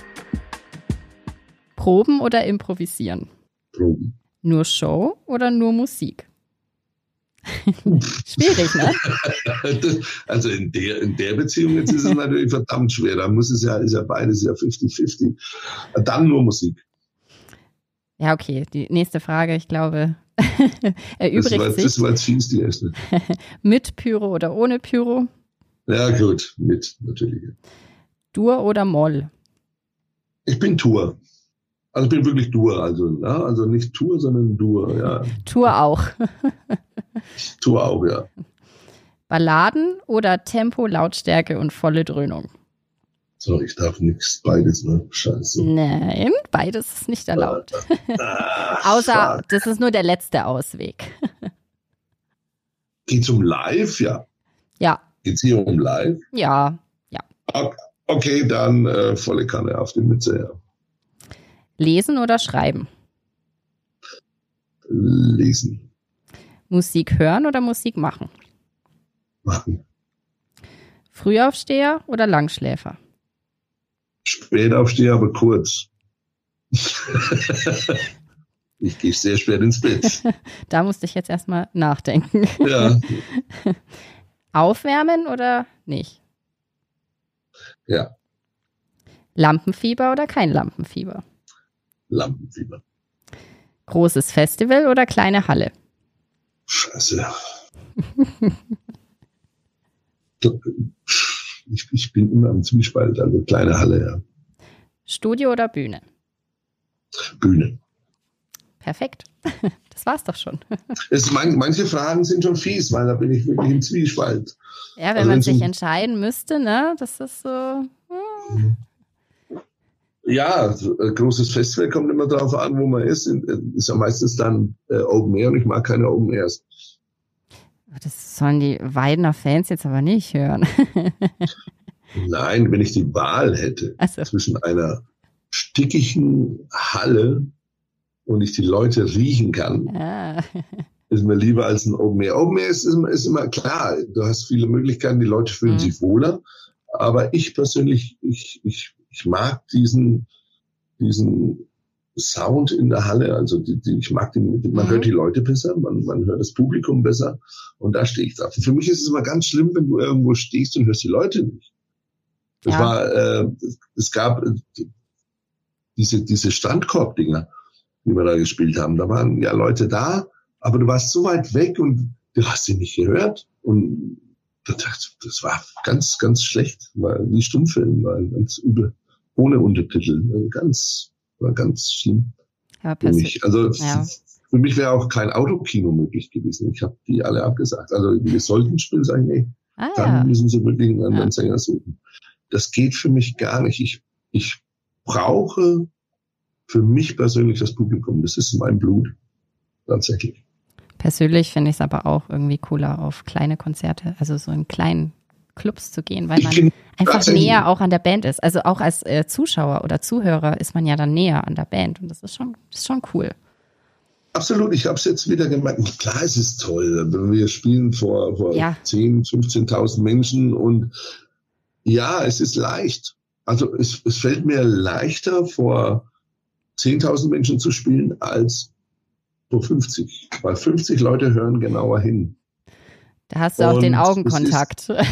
Proben oder improvisieren? Proben. Nur Show oder nur Musik? Schwierig, ne? Also in der, in der Beziehung jetzt ist es natürlich verdammt schwer. Da muss es ja, ist ja beides ja fünfzig fünfzig. Dann nur Musik. Ja, okay. Die nächste Frage, ich glaube, erübrigt das war, sich. Das war jetzt fies, die erste. Mit Pyro oder ohne Pyro? Ja, gut, mit, natürlich. Dur oder Moll? Ich bin Tour. Also ich bin wirklich Dur, also, ja, also nicht Tour, sondern Dur, ja. Tour auch. Tour auch, ja. Balladen oder Tempo, Lautstärke und volle Dröhnung? So, ich darf nichts, beides, ne? Scheiße. Nein, beides ist nicht erlaubt. Ah, Außer, fuck. Das ist nur der letzte Ausweg. Geht's um live? Ja. Ja. Geht's hier um live? Ja, ja. Okay, okay dann äh, volle Kanne auf die Mütze, ja. Lesen oder schreiben? Lesen. Musik hören oder Musik machen? Machen. Frühaufsteher oder Langschläfer? Spätaufsteher, aber kurz. Ich gehe sehr spät ins Bett. Da musste ich jetzt erstmal nachdenken. Ja. Aufwärmen oder nicht? Ja. Lampenfieber oder kein Lampenfieber? Lampenfieber. Großes Festival oder kleine Halle? Scheiße. Ich, ich bin immer im Zwiespalt, also kleine Halle, ja. Studio oder Bühne? Bühne. Perfekt. Das war's doch schon. Es, man, manche Fragen sind schon fies, weil da bin ich wirklich im Zwiespalt. Ja, wenn also man sich entscheiden müsste, ne, das ist so. Hm. Ja, ein großes Festival kommt immer darauf an, wo man ist. Ist ja meistens dann äh, Open Air und ich mag keine Open Airs. Das sollen die Weidener Fans jetzt aber nicht hören. Nein, wenn ich die Wahl hätte so. zwischen einer stickigen Halle und ich die Leute riechen kann, ah. ist mir lieber als ein Open Air. Open Air ist, ist, ist immer klar, du hast viele Möglichkeiten, die Leute fühlen mhm. sich wohler, aber ich persönlich, ich, ich, ich mag diesen, diesen Sound in der Halle, also die, die, ich mag den, man mhm. hört die Leute besser, man, man hört das Publikum besser und da stehe ich drauf. Für mich ist es immer ganz schlimm, wenn du irgendwo stehst und hörst die Leute nicht. Das ja. war, äh, es gab äh, diese, diese Strandkorb-Dinger, die wir da gespielt haben. Da waren ja Leute da, aber du warst so weit weg und du hast sie nicht gehört. Und das, das war ganz, ganz schlecht. War wie Stummfilm, war ganz übel, ohne Untertitel. Ganz, war ganz schlimm. Ja, für mich. Also ja. für mich wäre auch kein Autokino möglich gewesen. Ich habe die alle abgesagt. Also wir sollten spielen, sagen, nee, ah, dann ja. müssen sie wirklich einen anderen ja. Sänger suchen. Das geht für mich gar nicht. Ich, ich brauche für mich persönlich das Publikum. Das ist mein Blut. Tatsächlich. Persönlich finde ich es aber auch irgendwie cooler, auf kleine Konzerte, also so in kleinen Clubs zu gehen, weil man einfach näher auch an der Band ist. Also auch als äh, Zuschauer oder Zuhörer ist man ja dann näher an der Band und das ist schon, ist schon cool. Absolut, ich habe es jetzt wieder gemerkt. Klar, es ist toll. Wir spielen vor, vor ja. zehntausend, fünfzehntausend Menschen und ja, es ist leicht. Also es, es fällt mir leichter, vor zehntausend Menschen zu spielen, als vor fünfzig. Weil fünfzig Leute hören genauer hin. Da hast du auch und den Augenkontakt. Ist,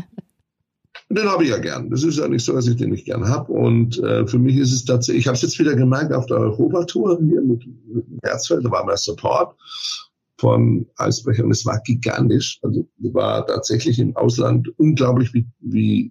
den habe ich ja gern. Das ist ja nicht so, dass ich den nicht gern habe. Und äh, für mich ist es tatsächlich, ich habe es jetzt wieder gemerkt auf der Europatour hier mit, mit Herzfeld, da war mein Support von Eisbrecher und es war gigantisch. Also war tatsächlich im Ausland unglaublich, wie, wie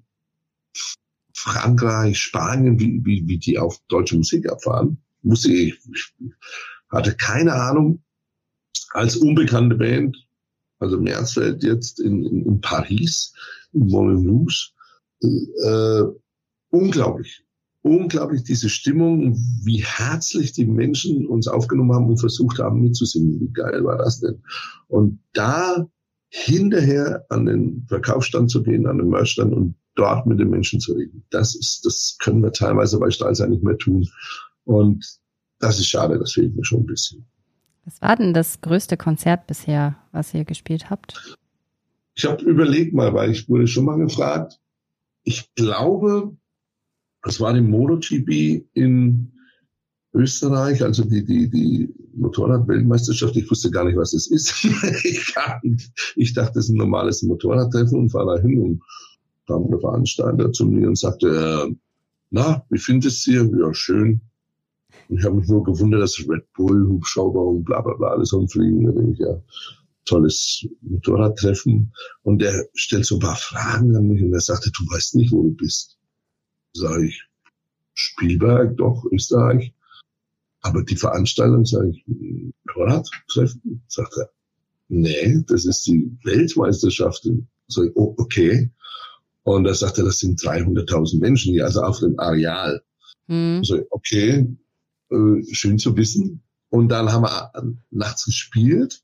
Frankreich, Spanien, wie, wie, wie die auf deutsche Musik abfahren. Musste ich, ich hatte keine Ahnung, als unbekannte Band, also Märzfeld jetzt in, in, in Paris, in Moulin-Rouge, äh, unglaublich, unglaublich diese Stimmung, wie herzlich die Menschen uns aufgenommen haben und versucht haben mitzusingen. Wie geil war das denn? Und da hinterher an den Verkaufsstand zu gehen, an den Merchstand und dort mit den Menschen zu reden, das ist, das können wir teilweise bei Stahlseil nicht mehr tun. Und das ist schade, das fehlt mir schon ein bisschen. Was war denn das größte Konzert bisher, was ihr gespielt habt? Ich habe überlegt mal, weil ich wurde schon mal gefragt. Ich glaube, das war die MotoGP in Österreich, also die, die, die Motorrad-Weltmeisterschaft. Ich wusste gar nicht, was das ist. ich, ich dachte, das ist ein normales Motorradtreffen und fahre da hin und kam der Veranstalter zu mir und sagte, äh, na, wie findest du sie? Ja, schön. Und ich habe mich nur gewundert, dass Red Bull, Hubschrauber und bla bla bla alles umfliegen. Da denke ich, ja, tolles Motorradtreffen. Und der stellt so ein paar Fragen an mich und er sagte, du weißt nicht, wo du bist. Sag ich, Spielberg, doch, Österreich. Aber die Veranstaltung, sage ich, Motorradtreffen? Sagt er, nee, das ist die Weltmeisterschaft. Sag ich, oh, okay. Und da sagt er, das sind dreihunderttausend Menschen hier, also auf dem Areal. Hm. Sag ich, okay. Schön zu wissen. Und dann haben wir nachts gespielt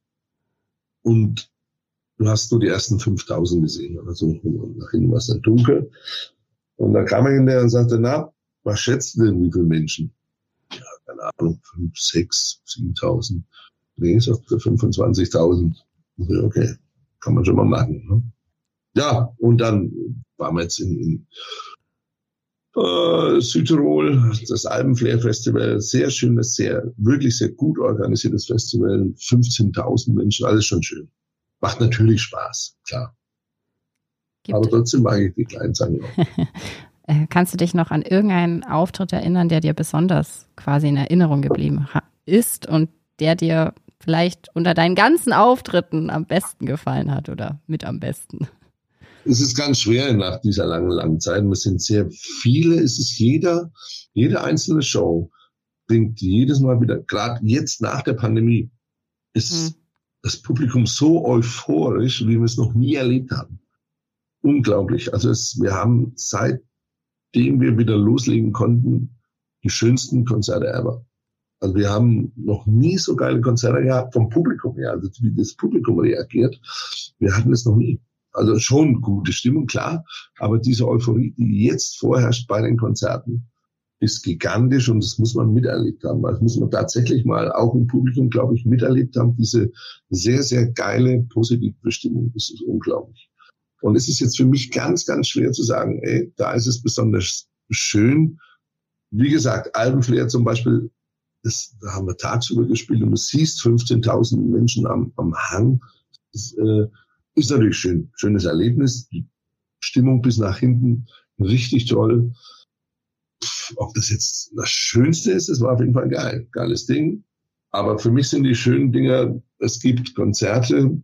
und du hast nur die ersten fünftausend gesehen. Also nach hinten war es dann dunkel. Und dann kam er hinterher und sagte, na, was schätzt du denn, wie viele Menschen? Ja, keine Ahnung, fünf, sechs, siebentausend. Nee, sagte fünfundzwanzigtausend. Okay, kann man schon mal machen. Ne? Ja, und dann waren wir jetzt in, in Uh, Südtirol, das Alpenflair Festival, sehr schönes, sehr, wirklich sehr gut organisiertes Festival, fünfzehntausend Menschen, alles schon schön. Macht natürlich Spaß, klar. Gibt Aber trotzdem mag ich die kleinen Sachen auch. Kannst du dich noch an irgendeinen Auftritt erinnern, der dir besonders quasi in Erinnerung geblieben ist und der dir vielleicht unter deinen ganzen Auftritten am besten gefallen hat oder mit am besten? Es ist ganz schwer nach dieser langen, langen Zeit. Es sind sehr viele. Es ist jeder, jede einzelne Show bringt jedes Mal wieder, gerade jetzt nach der Pandemie, ist hm. das Publikum so euphorisch, wie wir es noch nie erlebt haben. Unglaublich. Also es, wir haben, seitdem wir wieder loslegen konnten, die schönsten Konzerte ever. Also wir haben noch nie so geile Konzerte gehabt vom Publikum her, also wie das Publikum reagiert. Wir hatten es noch nie. Also schon gute Stimmung, klar, aber diese Euphorie, die jetzt vorherrscht bei den Konzerten, ist gigantisch und das muss man miterlebt haben. Das muss man tatsächlich mal auch im Publikum, glaube ich, miterlebt haben. Diese sehr, sehr geile, positive Stimmung, das ist unglaublich. Und es ist jetzt für mich ganz, ganz schwer zu sagen, ey, da ist es besonders schön. Wie gesagt, Albenflair zum Beispiel, das, da haben wir tagsüber gespielt und du siehst fünfzehntausend Menschen am, am Hang. Das äh, ist natürlich schön. Schönes Erlebnis. Die Stimmung bis nach hinten, richtig toll. Pff, ob das jetzt das Schönste ist, das war auf jeden Fall geil. Geiles Ding. Aber für mich sind die schönen Dinger, es gibt Konzerte,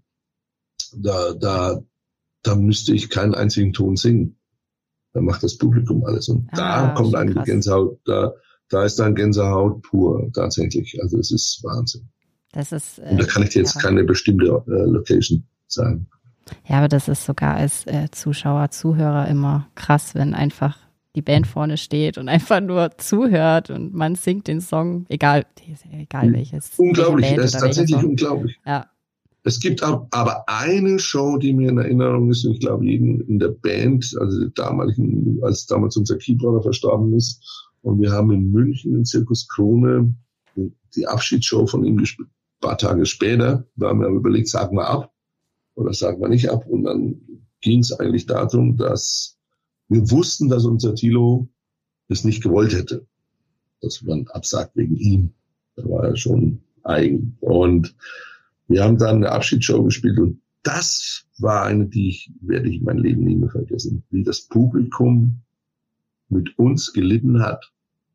da, da, da müsste ich keinen einzigen Ton singen. Da macht das Publikum alles. Und ah, da kommt eigentlich die Gänsehaut, da, da ist dann Gänsehaut pur, tatsächlich. Also es ist Wahnsinn. Das ist, äh, und da kann ich dir jetzt ja. keine bestimmte äh, Location sagen. Ja, aber das ist sogar als äh, Zuschauer, Zuhörer immer krass, wenn einfach die Band vorne steht und einfach nur zuhört und man singt den Song, egal, egal welches. Unglaublich, das ist tatsächlich unglaublich. Ja. Es gibt aber eine Show, die mir in Erinnerung ist, und ich glaube, jeden in der Band, also der damaligen, als damals unser Keyboarder verstorben ist, und wir haben in München in Zirkus Krone die Abschiedsshow von ihm gespielt. Ein paar Tage später, da haben wir überlegt, sagen wir ab oder sagen wir nicht ab. Und dann ging es eigentlich darum, dass wir wussten, dass unser Thilo es nicht gewollt hätte, dass man absagt wegen ihm. Da war er schon eigen. Und wir haben dann eine Abschiedsshow gespielt und das war eine, die ich, werde ich mein Leben nie mehr vergessen. Wie das Publikum mit uns gelitten hat.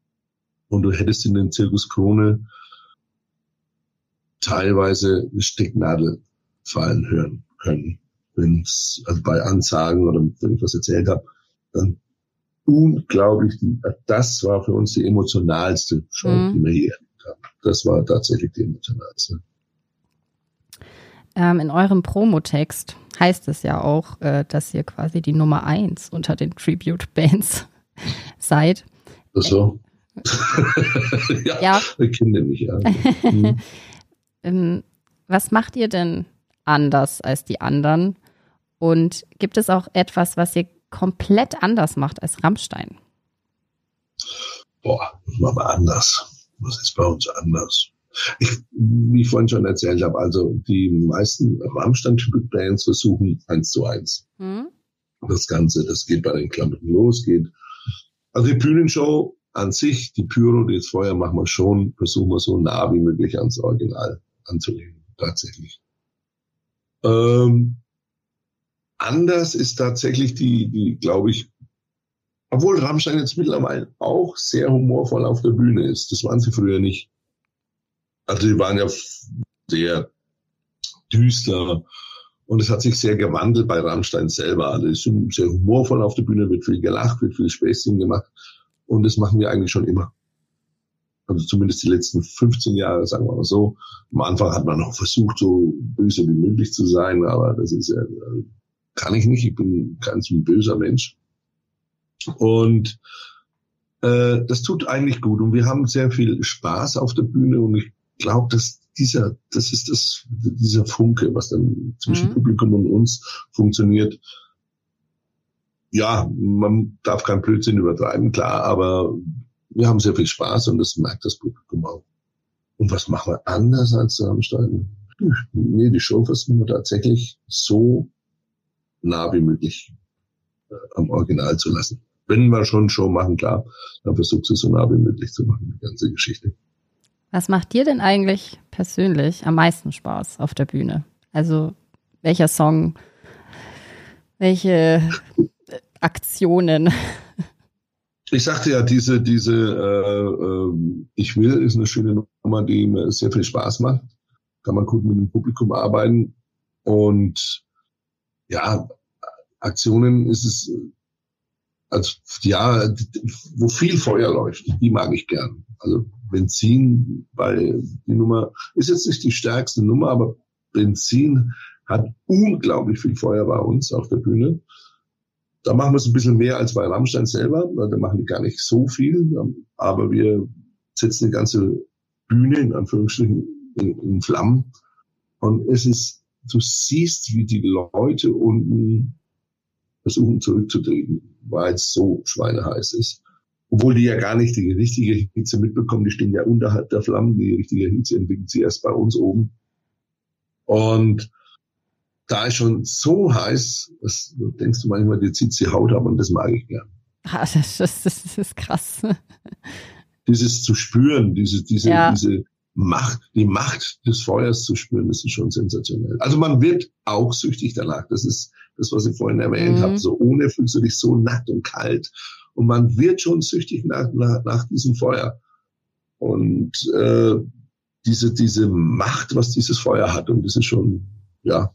Und du hättest in den Zirkus Krone teilweise eine Stecknadel fallen hören können. Wenn's, also bei Ansagen oder wenn ich was erzählt habe, dann unglaublich, das war für uns die emotionalste Show, mhm. die wir je erlebt haben. Das war tatsächlich die emotionalste. Ähm, in eurem Promotext heißt es ja auch, äh, dass ihr quasi die Nummer eins unter den Tribute-Bands seid. Ach so. ja, ja. Wir kennen den nicht. Ja. Mhm. ähm, was macht ihr denn anders als die anderen? Und gibt es auch etwas, was ihr komplett anders macht als Rammstein? Boah, das machen wir anders. Was ist bei uns anders? Ich, wie ich vorhin schon erzählt habe, also die meisten Rammstein-Bands versuchen eins zu eins. Hm? Das Ganze, das geht bei den Klamotten los, geht. Also die Bühnenshow an sich, die Pyro, die jetzt vorher machen wir schon, versuchen wir so nah wie möglich ans Original anzulegen, tatsächlich. Ähm, anders ist tatsächlich die, die, glaube ich, obwohl Rammstein jetzt mittlerweile auch sehr humorvoll auf der Bühne ist. Das waren sie früher nicht. Also die waren ja sehr düster und es hat sich sehr gewandelt bei Rammstein selber. Also es ist sehr humorvoll auf der Bühne, wird viel gelacht, wird viel Späßchen gemacht und das machen wir eigentlich schon immer. Also zumindest die letzten fünfzehn Jahre, sagen wir mal so. Am Anfang hat man noch versucht, so böse wie möglich zu sein, aber das ist ja, kann ich nicht. Ich bin kein so ein böser Mensch. Und äh, das tut eigentlich gut und wir haben sehr viel Spaß auf der Bühne und ich Ich glaube, dass dieser, das ist das, dieser Funke, was dann zwischen mhm. Publikum und uns funktioniert. Ja, man darf kein Blödsinn übertreiben, klar, aber wir haben sehr viel Spaß und das merkt das Publikum auch. Und was machen wir anders als Rammstein? Nee, die Show versuchen wir tatsächlich so nah wie möglich äh, am Original zu lassen. Wenn wir schon Show machen, klar, dann versucht sie so nah wie möglich zu machen, die ganze Geschichte. Was macht dir denn eigentlich persönlich am meisten Spaß auf der Bühne? Also welcher Song, welche Aktionen? Ich sagte ja, diese, diese äh, äh, Ich will ist eine schöne Nummer, die mir sehr viel Spaß macht. Kann man gut mit dem Publikum arbeiten. Und ja, Aktionen ist es, also ja, wo viel Feuer läuft, die mag ich gern. Also Benzin, weil die Nummer ist jetzt nicht die stärkste Nummer, aber Benzin hat unglaublich viel Feuer bei uns auf der Bühne. da machen wir es ein bisschen mehr als bei Rammstein selber, weil da machen die gar nicht so viel, aber wir setzen die ganze Bühne in Anführungsstrichen in, in Flammen und es ist, du siehst, wie die Leute unten versuchen zurückzutreten, weil es so schweineheiß ist. Obwohl die ja gar nicht die richtige Hitze mitbekommen, die stehen ja unterhalb der Flammen, die richtige Hitze entwickelt sie erst bei uns oben. Und da ist schon so heiß, dass du denkst du manchmal, dir zieht die Haut ab und das mag ich gern. Ah, das, das, das ist krass. Dieses zu spüren, diese, diese, ja. diese Macht, die Macht des Feuers zu spüren, das ist schon sensationell. Also man wird auch süchtig danach. Das ist das, was ich vorhin erwähnt mhm. habe. So ohne fühlst du dich so nackt und kalt. Und man wird schon süchtig nach, nach, nach diesem Feuer. Und äh, diese, diese Macht, was dieses Feuer hat, und das ist schon, ja,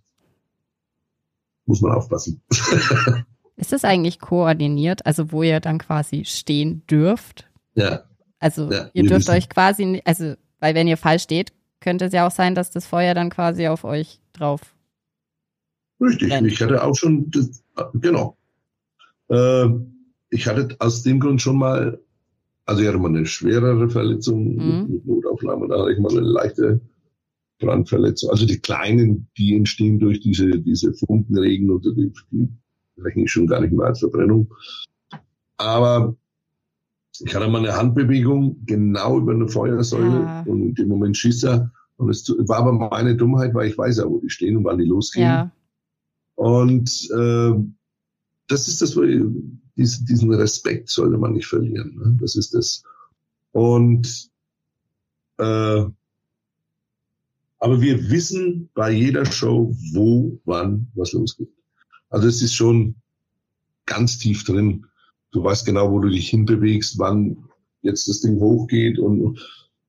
muss man aufpassen. Ist das eigentlich koordiniert, also wo ihr dann quasi stehen dürft? Ja. Also ja, ihr dürft wissen. euch quasi, also weil wenn ihr falsch steht, könnte es ja auch sein, dass das Feuer dann quasi auf euch drauf Richtig, brennt. Ich hatte auch schon, das, genau. Äh, ich hatte aus dem Grund schon mal, also ich hatte mal eine schwerere Verletzung mhm. mit, mit Notaufnahme, da hatte ich mal eine leichte Brandverletzung. Also die kleinen, die entstehen durch diese, diese Funkenregen und die, die rechne ich schon gar nicht mehr als Verbrennung. Aber ich hatte mal eine Handbewegung genau über eine Feuersäule ja. und in dem Moment schießt er. Und es war aber meine Dummheit, weil ich weiß ja, wo die stehen und wann die losgehen. Ja. Und äh, das ist das, wo ich, diesen, diesen Respekt sollte man nicht verlieren. Ne? Das ist das. Und äh, aber wir wissen bei jeder Show, wo, wann, was losgeht. Also es ist schon ganz tief drin. Du weißt genau, wo du dich hinbewegst, wann jetzt das Ding hochgeht. Und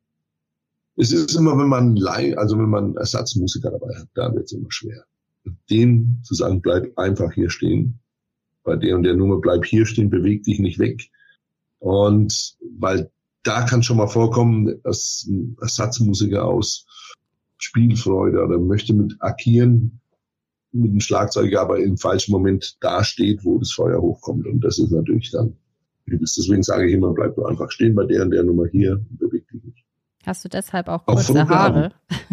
es ist immer, wenn man live, also wenn man Ersatzmusiker dabei hat, da wird es immer schwer. Dem zu sagen, bleib einfach hier stehen. Bei der und der Nummer, bleib hier stehen, beweg dich nicht weg. Und weil da kann schon mal vorkommen, dass ein Ersatzmusiker aus Spielfreude oder möchte mit agieren, mit dem Schlagzeuger, aber im falschen Moment da steht, wo das Feuer hochkommt. Und das ist natürlich dann, deswegen sage ich immer, bleib doch einfach stehen bei der und der Nummer hier und beweg dich nicht. Hast du deshalb auch kurze auch Haare?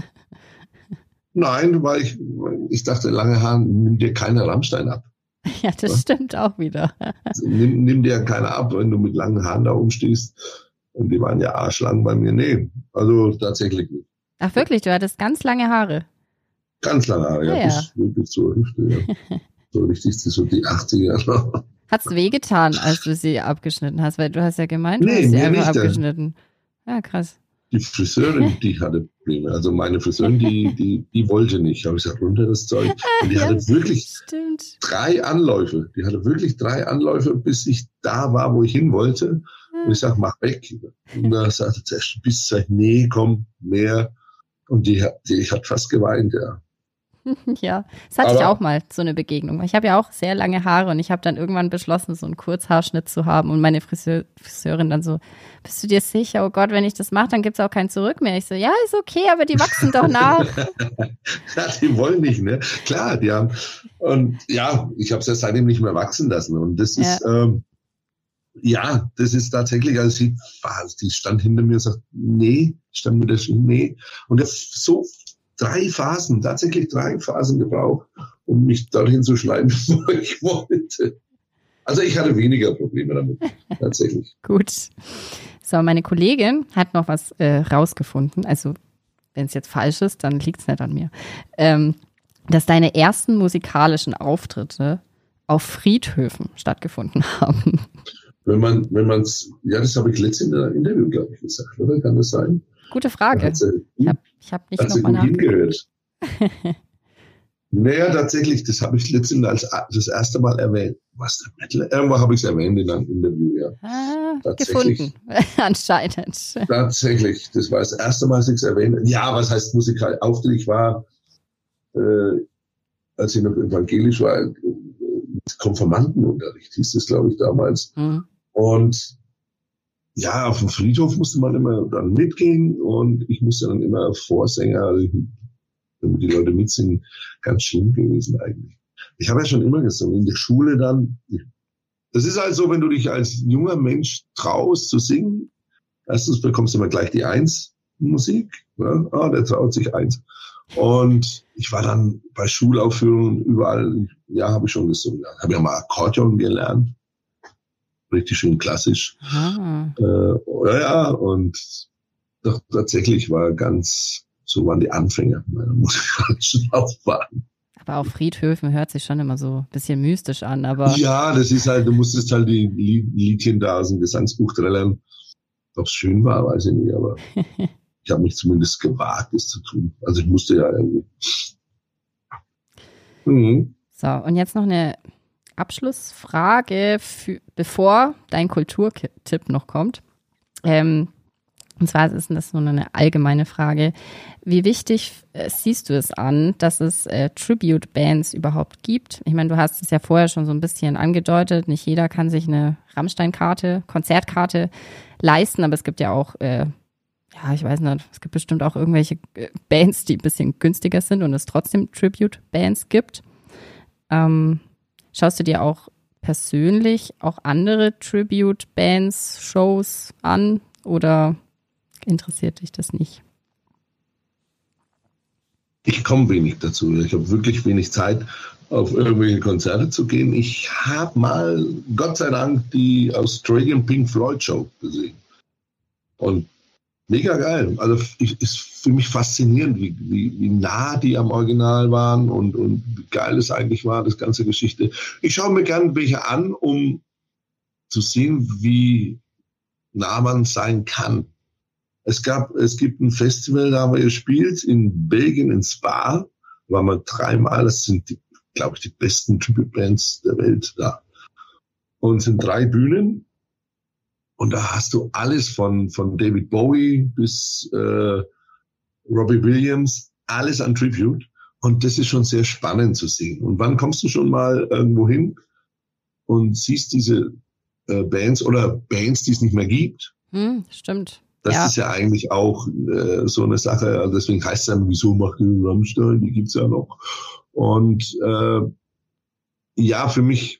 Nein, weil ich, ich dachte, lange Haare nimmt dir keiner Rammstein ab. Ja, das ja? stimmt auch wieder. Also, nimm, nimm dir keiner ab, wenn du mit langen Haaren da umstehst. Und die waren ja arschlang bei mir. Nee, also tatsächlich nicht. Ach wirklich, du hattest ganz lange Haare? Ganz lange Haare, ja, ja, ja. Bis, bis zur Hüfte, ja. So richtig, so die achtziger. Hat's wehgetan, als du sie abgeschnitten hast? Weil du hast ja gemeint, du nee, hast sie mir einfach nicht, abgeschnitten. Ja, krass. Die Friseurin, die hatte Probleme. Also meine Friseurin, die, die, die wollte nicht. Habe ich gesagt, runter das Zeug. Und die ja, hatte wirklich stimmt. drei Anläufe. Die hatte wirklich drei Anläufe, bis ich da war, wo ich hin wollte. Und ich sage, mach weg. Und da sagte sie, bis sag, nee, komm, mehr. Und die, die ich hat fast geweint, ja. Ja, das hatte Aber, ich auch mal, so eine Begegnung. Ich habe ja auch sehr lange Haare und ich habe dann irgendwann beschlossen, so einen Kurzhaarschnitt zu haben und meine Friseur, Friseurin dann so, bist du dir sicher? Oh Gott, wenn ich das mache, dann gibt's auch kein Zurück mehr. Ich so, ja, ist okay, aber die wachsen doch nach. Ja, die wollen nicht, ne? Klar, die haben, und ja, ich habe es ja seitdem nicht mehr wachsen lassen und das ist, ja, ähm, ja das ist tatsächlich, also sie, die stand hinter mir und sagt, nee, stand mit der Schiene, nee, und das so drei Phasen, tatsächlich drei Phasen gebraucht, um mich dorthin zu schneiden, wo ich wollte. Also ich hatte weniger Probleme damit, tatsächlich. Gut. So, meine Kollegin hat noch was äh, rausgefunden, also wenn es jetzt falsch ist, dann liegt es nicht an mir, ähm, dass deine ersten musikalischen Auftritte auf Friedhöfen stattgefunden haben. Wenn man, wenn man's, ja, das habe ich letztens in einem Interview, glaube ich, gesagt, oder? Kann das sein? Gute Frage. Sie, ich habe ich hab nicht nochmal nachgehört. Naja, tatsächlich, das habe ich letztens als das erste Mal erwähnt. Was, der Metal? Irgendwo habe ich es erwähnt in einem Interview, ja. Ah, gefunden, anscheinend. Tatsächlich, das war das erste Mal, dass ich es erwähnt habe. Ja, was heißt musikal? Auftritt, ich war, äh, als ich noch evangelisch war, Konfirmandenunterricht, hieß das, glaube ich, damals. Mhm. Und ja, auf dem Friedhof musste man immer dann mitgehen und ich musste dann immer Vorsänger, also damit die Leute mitsingen, ganz schlimm gewesen eigentlich. Ich habe ja schon immer gesungen, in der Schule dann, ich Das ist halt so, wenn du dich als junger Mensch traust zu singen, erstens bekommst du immer gleich die Eins Musik. Ja? Ah, der traut sich Eins. Und ich war dann bei Schulaufführungen überall, ja, habe ich schon gesungen. Habe ja mal Akkordeon gelernt. Richtig schön klassisch. Ah. Äh, ja, ja, und doch, tatsächlich war ganz, so waren die Anfänge meiner musikalischen Laufbahn. Aber auf Friedhöfen hört sich schon immer so ein bisschen mystisch an, aber. Ja, das ist halt, du musstest halt die Liedchen da aus dem Gesangsbuch trällern. Ob es schön war, weiß ich nicht, aber ich habe mich zumindest gewagt, es zu tun. Also ich musste ja irgendwie. Mhm. So, und jetzt noch eine Abschlussfrage, für, bevor dein Kulturtipp noch kommt. Ähm, und zwar ist das nur eine allgemeine Frage. Wie wichtig äh, siehst du es an, dass es äh, Tribute-Bands überhaupt gibt? Ich meine, du hast es ja vorher schon so ein bisschen angedeutet. Nicht jeder kann sich eine Rammstein-Karte, Konzertkarte leisten, aber es gibt ja auch äh, ja, ich weiß nicht, es gibt bestimmt auch irgendwelche Bands, die ein bisschen günstiger sind und es trotzdem Tribute-Bands gibt. Ähm, schaust du dir auch persönlich auch andere Tribute-Bands, Shows an oder interessiert dich das nicht? Ich komme wenig dazu. Ich habe wirklich wenig Zeit, auf irgendwelche Konzerte zu gehen. Ich habe mal, Gott sei Dank, die Australian Pink Floyd Show gesehen. Und mega geil. Also ich, ist für mich faszinierend, wie, wie, wie nah die am Original waren und, und wie geil es eigentlich war, das ganze Geschichte. Ich schaue mir gerne welche an, um zu sehen, wie nah man sein kann. Es gab, es gibt ein Festival, da haben wir gespielt, in Belgien, in Spa. Da waren wir dreimal, das sind, die, glaube ich, die besten Tribute-Bands der Welt da. Und es sind drei Bühnen. Und da hast du alles von, von David Bowie bis äh, Robbie Williams, alles an Tribute. Und das ist schon sehr spannend zu sehen. Und wann kommst du schon mal irgendwo hin und siehst diese äh, Bands oder Bands, die es nicht mehr gibt? Hm, stimmt. Das ja. ist ja eigentlich auch äh, so eine Sache. Also deswegen heißt es ja, wieso macht die Rammstein? Die gibt's ja noch. Und äh, ja, für mich,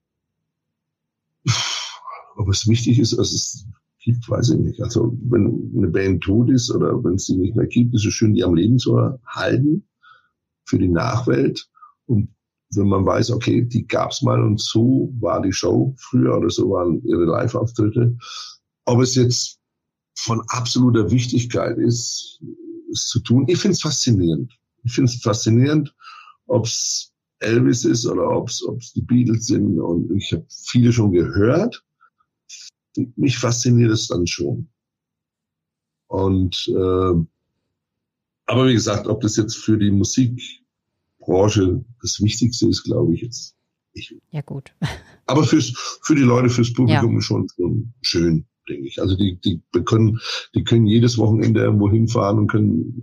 ob es wichtig ist, dass es gibt, weiß ich nicht. Also wenn eine Band tot ist oder wenn es sie nicht mehr gibt, ist es schön, die am Leben zu erhalten für die Nachwelt. Und wenn man weiß, okay, die gab's mal und so war die Show früher oder so waren ihre Live-Auftritte. Ob es jetzt von absoluter Wichtigkeit ist, es zu tun, ich finde es faszinierend. Ich finde es faszinierend, ob es Elvis ist oder ob es die Beatles sind. Und ich habe viele schon gehört. Mich fasziniert es dann schon. Und äh, aber wie gesagt, ob das jetzt für die Musikbranche das Wichtigste ist, glaube ich jetzt nicht. Ja gut. Aber fürs, für die Leute, fürs Publikum ja. ist schon, schon schön, denke ich. Also die, die können, die können jedes Wochenende irgendwo hinfahren und können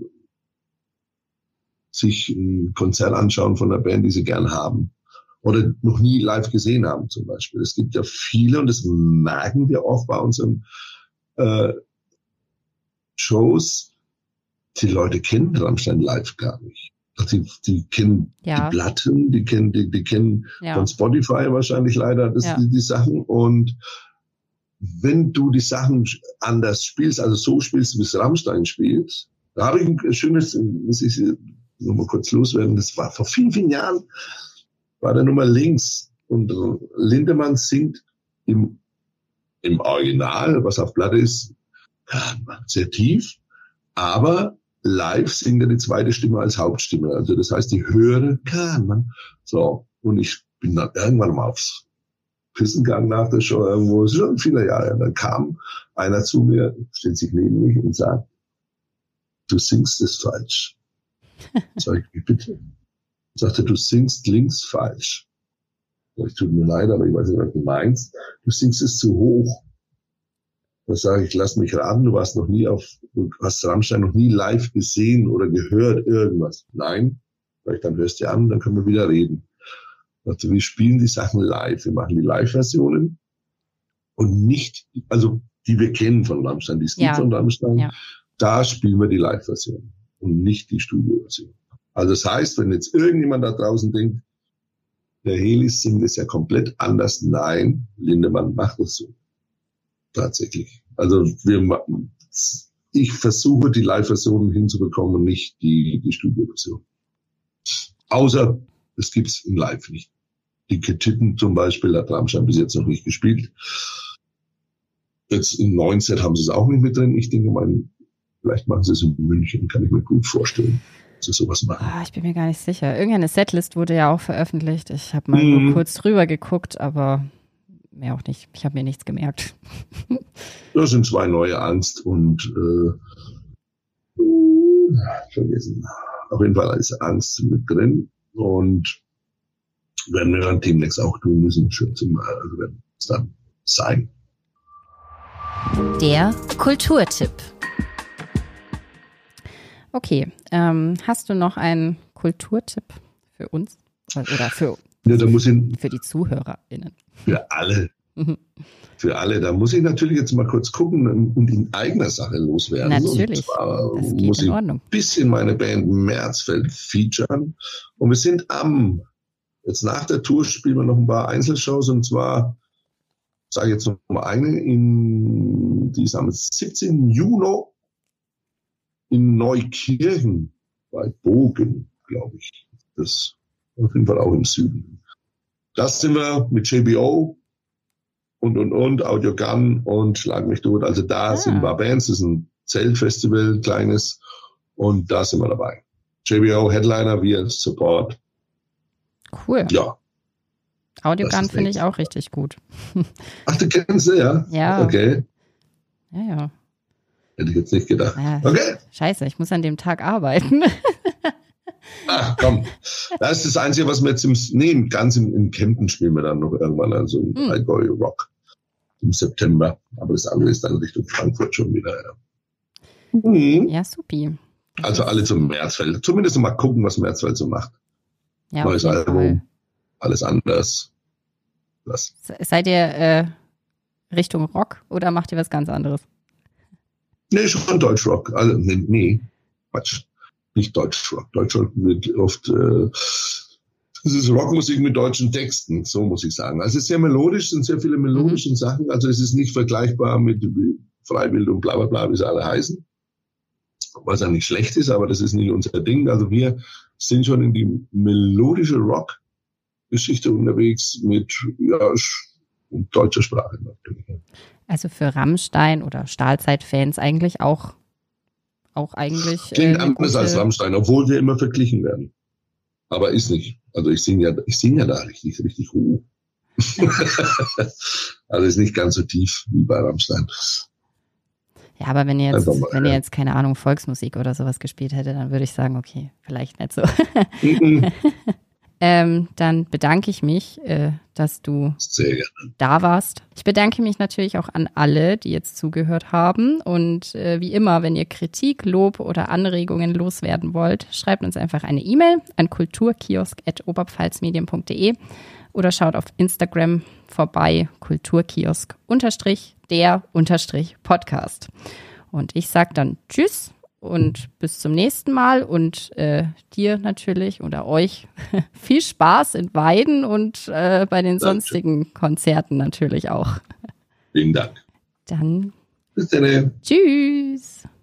sich ein Konzert anschauen von einer Band, die sie gern haben. Oder noch nie live gesehen haben zum Beispiel. Es gibt ja viele, und das merken wir auch bei unseren äh, Shows, die Leute kennen Rammstein live gar nicht. Die, die kennen ja. die Platten, die kennen, die, die kennen ja. von Spotify wahrscheinlich leider das, ja. die, die Sachen. Und wenn du die Sachen anders spielst, also so spielst, wie es Rammstein spielt, da habe ich ein schönes, muss ich nur mal kurz loswerden, das war vor vielen, vielen Jahren, war der Nummer links und Lindemann singt im, im Original, was auf Platte ist, sehr tief, aber live singt er die zweite Stimme als Hauptstimme. Also das heißt, die höhere kann man. So, und ich bin dann irgendwann mal aufs Pissen gegangen nach der Show, irgendwo, schon viele Jahre. Und dann kam einer zu mir, stellt sich neben mich und sagt, du singst es falsch. Sag ich, wie bitte? Sagte, du singst links falsch. Ich tut mir leid, aber ich weiß nicht, was du meinst. Du singst es zu hoch. Da sage ich, lass mich raten, du warst noch nie auf, du hast Rammstein noch nie live gesehen oder gehört irgendwas. Nein. Sag ich, dann hörst du an, dann können wir wieder reden. Also wir spielen die Sachen live. Wir machen die Live-Versionen und nicht, also die wir kennen von Rammstein, die es gibt ja. von Rammstein, ja. da spielen wir die der Helis singt es ja komplett anders. Nein, Lindemann macht es so. Tatsächlich. Also wir machen, ich versuche die Live-Version hinzubekommen und nicht die, die Studio-Version. Außer, es gibt's in Live nicht. Die Titten zum Beispiel hat Rammstein bis jetzt noch nicht gespielt. Jetzt im neuen Set haben sie es auch nicht mit drin. Ich denke mal, vielleicht machen sie es in München, kann ich mir gut vorstellen, dass sie sowas machen. Oh, ich bin mir gar nicht sicher. Irgendeine Setlist wurde ja auch veröffentlicht. Ich habe mal mm. nur kurz drüber geguckt, aber mehr auch nicht. Ich habe mir nichts gemerkt. Das sind zwei neue Angst und äh, vergessen. Auf jeden Fall ist Angst mit drin und werden wir dann demnächst auch tun müssen. Schätze mal, also werden es dann sein. Der Kulturtipp. Okay, ähm, hast du noch einen Kulturtipp für uns oder für, ja, da muss ich, für die ZuhörerInnen? Für alle. Für alle. Da muss ich natürlich jetzt mal kurz gucken und in eigener Sache loswerden. Natürlich, und zwar das geht muss in ich Ordnung. ein bisschen meine Band Märzfeld featuren. Und wir sind am, jetzt nach der Tour spielen wir noch ein paar Einzelshows und zwar, sage ich jetzt noch mal eine, in, die ist am siebzehnten Juni in Neukirchen bei Bogen, glaube ich. Das auf jeden Fall auch im Süden. Das sind wir mit J B O und, und, und, Audio Gun und Schlag mich tot. Also da ah. sind ein paar Bands, das ist ein Zeltfestival, kleines, und da sind wir dabei. J B O Headliner, wir Support. Cool. Ja. Audio Gun finde ich auch richtig gut. Ach, du kennst sie, ja? Ja. Okay. Ja, ja. Hätte ich jetzt nicht gedacht. Ja, okay. Scheiße, ich muss an dem Tag arbeiten. Ach, komm. Das ist das Einzige, was wir jetzt im, nee, ganz im, im Kempten spielen wir dann noch irgendwann, also im hm. Allgäu Rock im September. Aber das andere ist dann Richtung Frankfurt schon wieder. Ja, mhm. ja supi. Das also alle zum Märzfeld. Zumindest mal gucken, was Märzfeld so macht. Ja, neues Album, Fall. Alles anders. Was? Seid ihr äh, Richtung Rock oder macht ihr was ganz anderes? Nee, schon Deutschrock. Also, nee, nee, Quatsch. Nicht Deutschrock. Deutschrock wird oft, äh, das ist Rockmusik mit deutschen Texten, so muss ich sagen. Also es ist sehr melodisch, sind sehr viele melodische mhm. Sachen. Also es ist nicht vergleichbar mit Freiwild und bla bla bla, wie sie alle heißen. Was ja nicht schlecht ist, aber das ist nicht unser Ding. Also wir sind schon in die melodische Rock-Geschichte unterwegs mit ja, deutscher Sprache natürlich. Also für Rammstein oder Stahlzeit-Fans eigentlich auch, auch eigentlich. Klingt äh, anders gute... als Rammstein, obwohl wir immer verglichen werden. Aber ist nicht. Also ich singe ja, ich singe ja da richtig, richtig hoch. Also ist nicht ganz so tief wie bei Rammstein. Ja, aber wenn ihr jetzt, mal, wenn ihr jetzt, keine Ahnung, Volksmusik oder sowas gespielt hättet, dann würde ich sagen, okay, vielleicht nicht so. ähm, dann bedanke ich mich, äh, dass du da warst. Ich bedanke mich natürlich auch an alle, die jetzt zugehört haben. Und äh, wie immer, wenn ihr Kritik, Lob oder Anregungen loswerden wollt, schreibt uns einfach eine E-Mail an kulturkiosk at oberpfalzmedien punkt de oder schaut auf Instagram vorbei, kulturkiosk unterstrich der unterstrich Podcast. Und ich sage dann Tschüss und bis zum nächsten Mal und äh, dir natürlich oder euch viel Spaß in Weiden und äh, bei den sonstigen Konzerten natürlich auch. Vielen Dank. Dann bis dann. Tschüss.